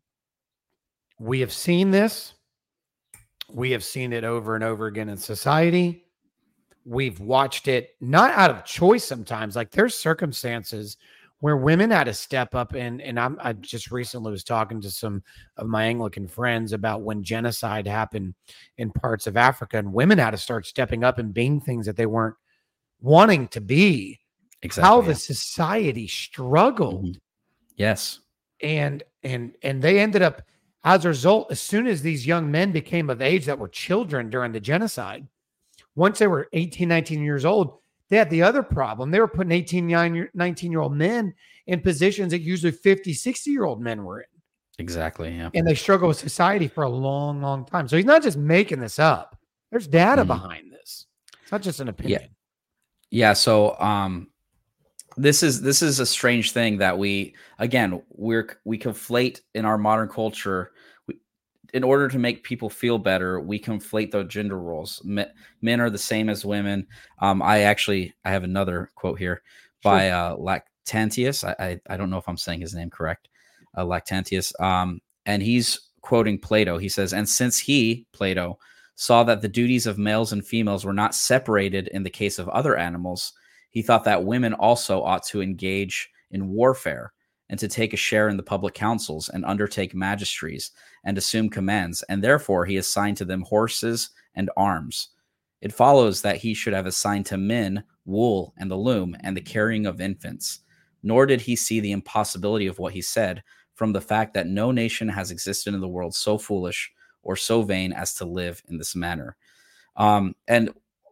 we have seen this. We have seen it over and over again in society. We've watched it not out of choice sometimes. Like there's circumstances where women had to step up, and and I'm, I just recently was talking to some of my Anglican friends about when genocide happened in parts of Africa, and women had to start stepping up and being things that they weren't wanting to be. Exactly. How Yeah. the society struggled, Mhm. Yes. and and and they ended up, as a result, as soon as these young men became of age that were children during the genocide, once they were eighteen, nineteen years old, they had the other problem. They were putting eighteen, nineteen year old men in positions that usually fifty, sixty year old men were in. Exactly. Yeah. And they struggle with society for a long, long time. So he's not just making this up. There's data Mhm. behind this. It's not just an opinion. Yeah. So, um, this is this is a strange thing that we again we're we conflate in our modern culture. We, in order to make people feel better, we conflate the gender roles. Men, men are the same as women. Um, I actually I have another quote here by uh, Lactantius. I, I I don't know if I'm saying his name correct. Uh, Lactantius. Um, and he's quoting Plato. He says, "And since he, Plato, saw that the duties of males and females were not separated in the case of other animals, he thought that women also ought to engage in warfare and to take a share in the public councils and undertake magistries and assume commands, and therefore he assigned to them horses and arms. It follows that he should have assigned to men wool and the loom and the carrying of infants. Nor did he see the impossibility of what he said, from the fact that no nation has existed in the world so foolish or so vain as to live in this manner." Um, and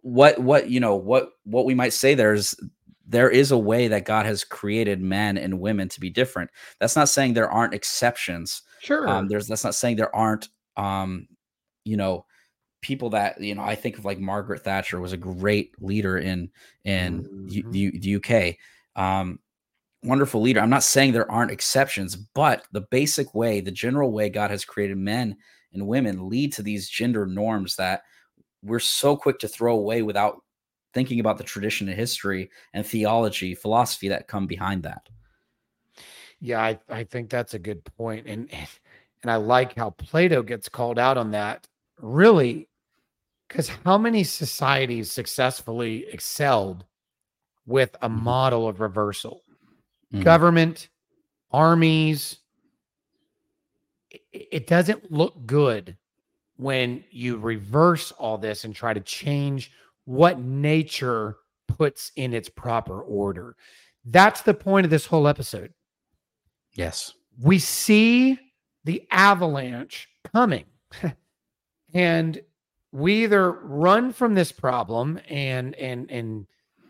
what what you know what what we might say there's there is a way that God has created men and women to be different. That's not saying there aren't exceptions. Sure. Um, there's that's not saying there aren't um, you know people that you know. I think of like Margaret Thatcher was a great leader in in Mhm. U- the U K. Um, wonderful leader. I'm not saying there aren't exceptions, but the basic way, the general way God has created men and women lead to these gender norms that we're so quick to throw away without thinking about the tradition and history and theology, philosophy that come behind that. Yeah, I, I think that's a good point. And and I like how Plato gets called out on that, really, because how many societies successfully excelled with a Mhm. model of reversal? Mhm. Government, armies. It, it doesn't look good when you reverse all this and try to change what nature puts in its proper order. That's the point of this whole episode. Yes. We see the avalanche coming and we either run from this problem and and and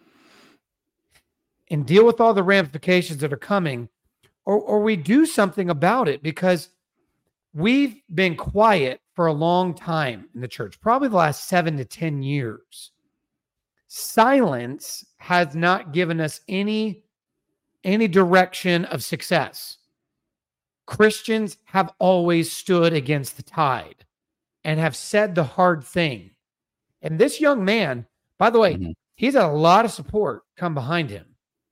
and deal with all the ramifications that are coming, or or we do something about it, because we've been quiet for a long time in the church, probably the last seven to ten years. Silence has not given us any any direction of success. Christians have always stood against the tide and have said the hard thing. And this young man, by the way, Mhm. he's had a lot of support come behind him.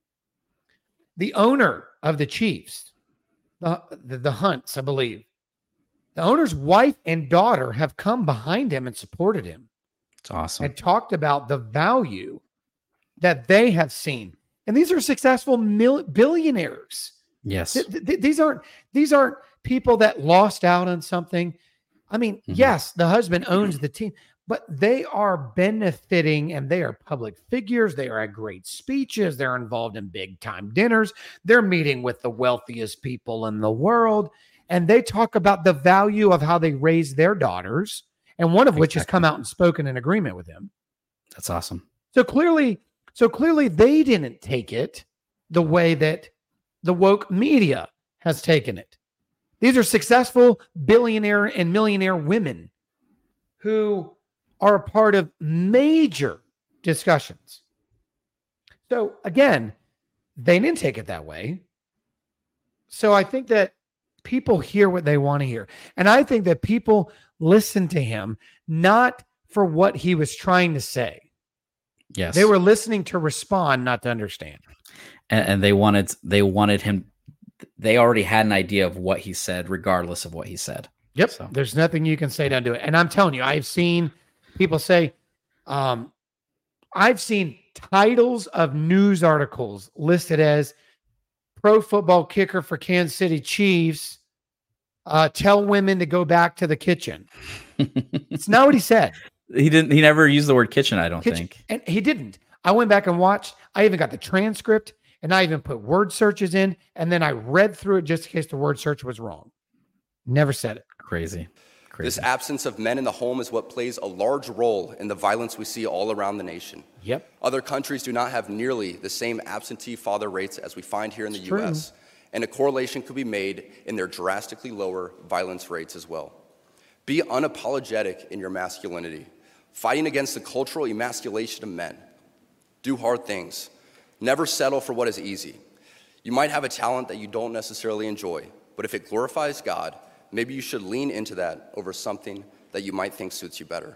The owner of the Chiefs, the, the, the Hunts, I believe, the owner's wife and daughter have come behind him and supported him. It's awesome. And talked about the value that they have seen. And these are successful mil- billionaires. Yes. Th- th- these aren't these aren't people that lost out on something. I mean, Mhm. yes, the husband owns the team, but they are benefiting, and they are public figures. They are at great speeches. They're involved in big time dinners. They're meeting with the wealthiest people in the world. And they talk about the value of how they raise their daughters, and one of which has come Exactly. out and spoken in agreement with him. That's awesome. So clearly, so clearly they didn't take it the way that the woke media has taken it. These are successful billionaire and millionaire women who are a part of major discussions. So again, they didn't take it that way. So I think that people hear what they want to hear. And I think that people listen to him not for what he was trying to say. Yes. They were listening to respond, not to understand. and, and they wanted they wanted him they already had an idea of what he said regardless of what he said. Yep. So. There's nothing you can say to undo it. And I'm telling you, I've seen people say, um, I've seen titles of news articles listed as pro football kicker for Kansas City Chiefs. Uh, tell women to go back to the kitchen. It's not what he said. He didn't. He never used the word kitchen. I don't Kitchen, think. and he didn't. I went back and watched. I even got the transcript, and I even put word searches in, and then I read through it just in case the word search was wrong. Never said it. Crazy. Crazy. This absence of men in the home is what plays a large role in the violence we see all around the nation. Yep. Other countries do not have nearly the same absentee father rates as we find here in the It's U true. S, and a correlation could be made in their drastically lower violence rates as well. Be unapologetic in your masculinity, fighting against the cultural emasculation of men. Do hard things. Never settle for what is easy. You might have a talent that you don't necessarily enjoy, but if it glorifies God, maybe you should lean into that over something that you might think suits you better.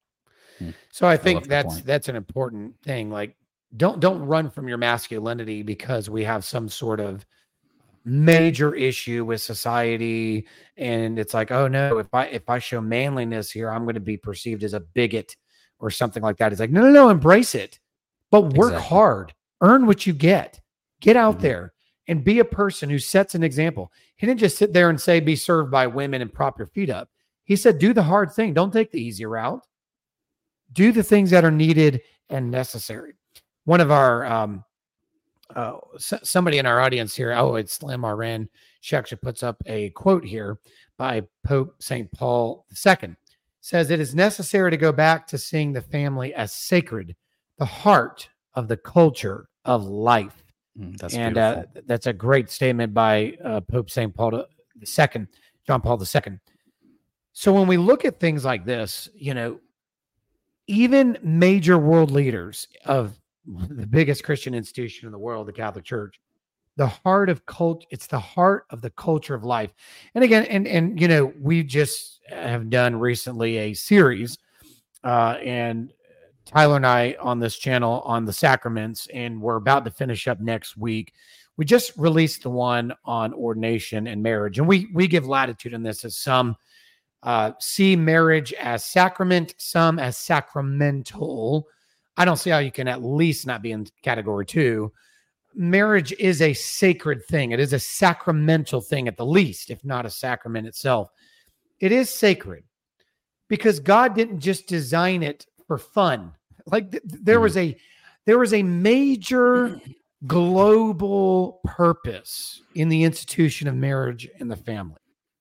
So I I think love the that's point. that's an important thing. Like, don't don't run from your masculinity because we have some sort of major issue with society, and it's like, oh no, if I if I show manliness here, I'm going to be perceived as a bigot or something like that. It's like, no, no, no, embrace it, but work Exactly. hard, earn what you get, get out Mhm. there and be a person who sets an example. He didn't just sit there and say, be served by women and prop your feet up. He said, do the hard thing. Don't take the easy route. Do the things that are needed and necessary. One of our, um, uh, s- somebody in our audience here, oh, it's Slim Aran. She actually puts up a quote here by Pope Saint Paul the Second. says it is necessary to go back to seeing the family as sacred, the heart of the culture of life. Mm, that's and uh, that's a great statement by uh, Pope Saint Paul the Second, John Paul the Second. So when we look at things like this, you know, even major world leaders of the biggest Christian institution in the world, the Catholic Church, the heart of cult, it's the heart of the culture of life. And again, and and you know, we just have done recently a series, uh, and Tyler and I on this channel on the sacraments, and we're about to finish up next week. We just released the one on ordination and marriage, and we we give latitude in this as some uh, see marriage as sacrament, some as sacramental. I don't see how you can at least not be in category two. Marriage is a sacred thing. It is a sacramental thing at the least, if not a sacrament itself. It is sacred because God didn't just design it for fun. Like th- there was a there was a major global purpose in the institution of marriage and the family.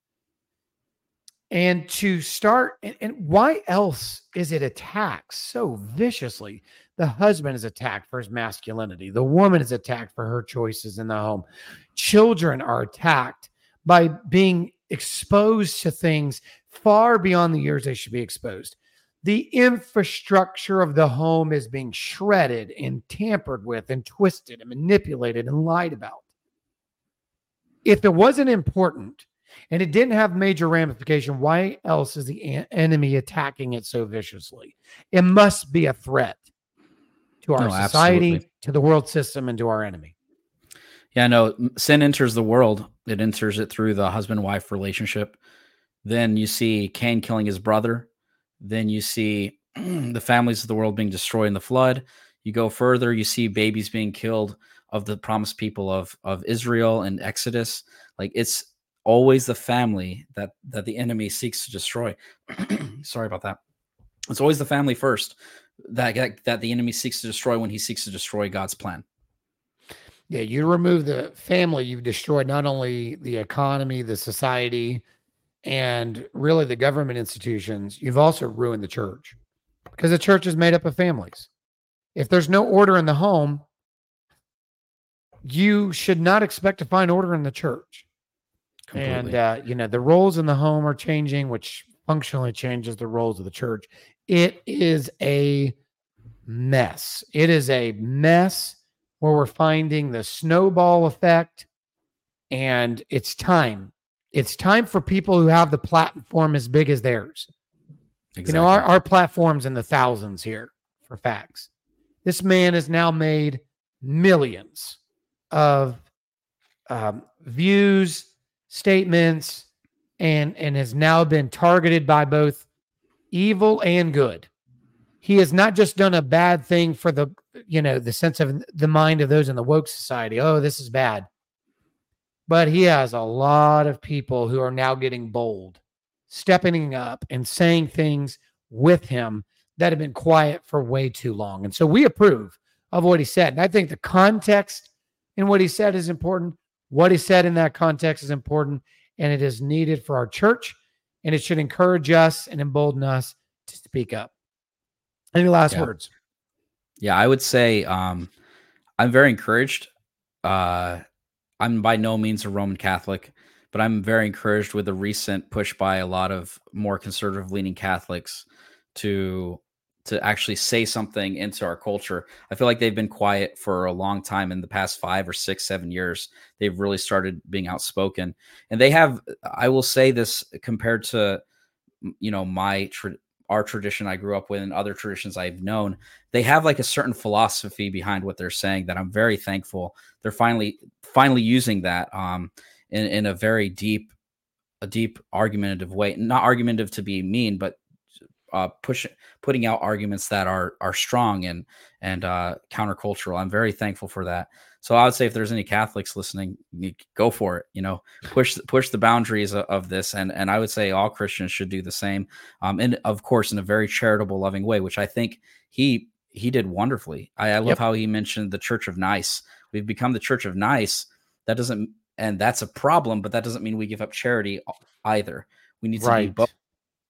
And to start, and, and why else is it attacked so viciously? The husband is attacked for his masculinity. The woman is attacked for her choices in the home. Children are attacked by being exposed to things far beyond the years they should be exposed. The infrastructure of the home is being shredded and tampered with and twisted and manipulated and lied about. If it wasn't important and it didn't have major ramification, why else is the an- enemy attacking it so viciously? It must be a threat to our No, society, absolutely. to the world system, and to our enemy. Yeah, no, sin enters the world. It enters it through the husband-wife relationship. Then you see Cain killing his brother. Then you see the families of the world being destroyed in the flood. You go further, you see babies being killed of the promised people of, of Israel and Exodus. Like it's always the family that, that the enemy seeks to destroy. Sorry about that. It's always the family first that, that, that the enemy seeks to destroy when he seeks to destroy God's plan. Yeah, you remove the family, you've destroyed not only the economy, the society, and really the government institutions, you've also ruined the church because the church is made up of families. If there's no order in the home, you should not expect to find order in the church. Completely. And, uh, you know, the roles in the home are changing, which functionally changes the roles of the church. It is a mess. It is a mess where we're finding the snowball effect, and it's time. It's time for people who have the platform as big as theirs. Exactly. You know, our, our platform's in the thousands here for facts. This man has now made millions of um, views, statements, and, and has now been targeted by both evil and good. He has not just done a bad thing for the, you know, the sense of the mind of those in the woke society. Oh, this is bad. But he has a lot of people who are now getting bold, stepping up and saying things with him that have been quiet for way too long. And so we approve of what he said. And I think the context in what he said is important. What he said in that context is important, and it is needed for our church, and it should encourage us and embolden us to speak up. Any last yeah. words? Yeah, I would say um, I'm very encouraged. Uh, I'm by no means a Roman Catholic, but I'm very encouraged with the recent push by a lot of more conservative-leaning Catholics to to actually say something into our culture. I feel like they've been quiet for a long time. In the past five or six, seven years, they've really started being outspoken. And they have, I will say this compared to, you know, my tra- our tradition I grew up with and other traditions I've known, they have like a certain philosophy behind what they're saying that I'm very thankful. They're finally, finally using that um, in, in a very deep, a deep argumentative way, not argumentative to be mean, but uh, push, putting out arguments that are, are strong and, and uh, countercultural. I'm very thankful for that. So I would say if there's any Catholics listening, go for it, you know, push, push the boundaries of, of this. And, and I would say all Christians should do the same. Um, and of course, in a very charitable, loving way, which I think he, he did wonderfully. I, I love yep. how he mentioned the Church of Nice. We've become the Church of Nice. That doesn't, and that's a problem, but that doesn't mean we give up charity either. We need to right. be both.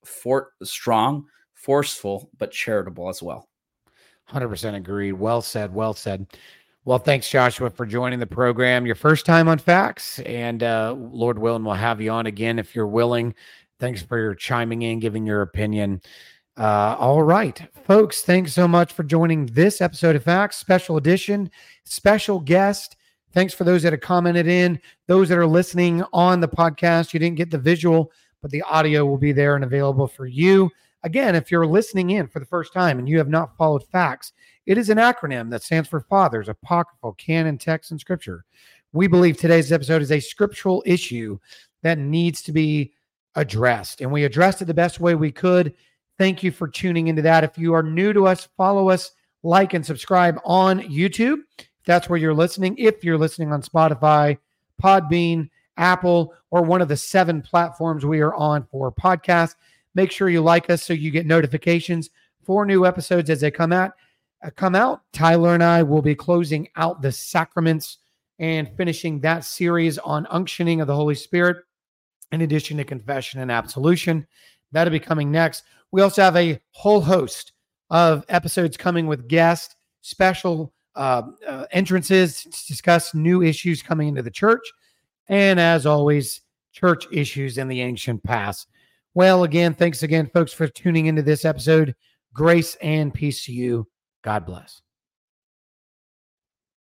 for strong, forceful, but charitable as well. one hundred percent agreed. Well said. Well said. Well, thanks, Joshua, for joining the program. Your first time on Facts, and uh, Lord willing, we'll have you on again if you're willing. Thanks for your chiming in, giving your opinion. Uh, all right, folks, thanks so much for joining this episode of Facts, special edition, special guest. Thanks for those that have commented in, those that are listening on the podcast. You didn't get the visual, but the audio will be there and available for you. Again, if you're listening in for the first time and you have not followed Facts, it is an acronym that stands for Fathers, Apocryphal, Canon, Text, and Scripture. We believe today's episode is a scriptural issue that needs to be addressed, and we addressed it the best way we could. Thank you for tuning into that. If you are new to us, follow us, like, and subscribe on YouTube. If that's where you're listening. If you're listening on Spotify, Podbean, Apple, or one of the seven platforms we are on for podcasts, make sure you like us so you get notifications for new episodes as they come out. Uh, come out. Tyler and I will be closing out the sacraments and finishing that series on unctioning of the Holy Spirit, in addition to confession and absolution. That'll be coming next. We also have a whole host of episodes coming with guests, special uh, uh, entrances to discuss new issues coming into the church, and as always, church issues in the ancient past. Well, again, thanks again, folks, for tuning into this episode. Grace and peace to you. God bless.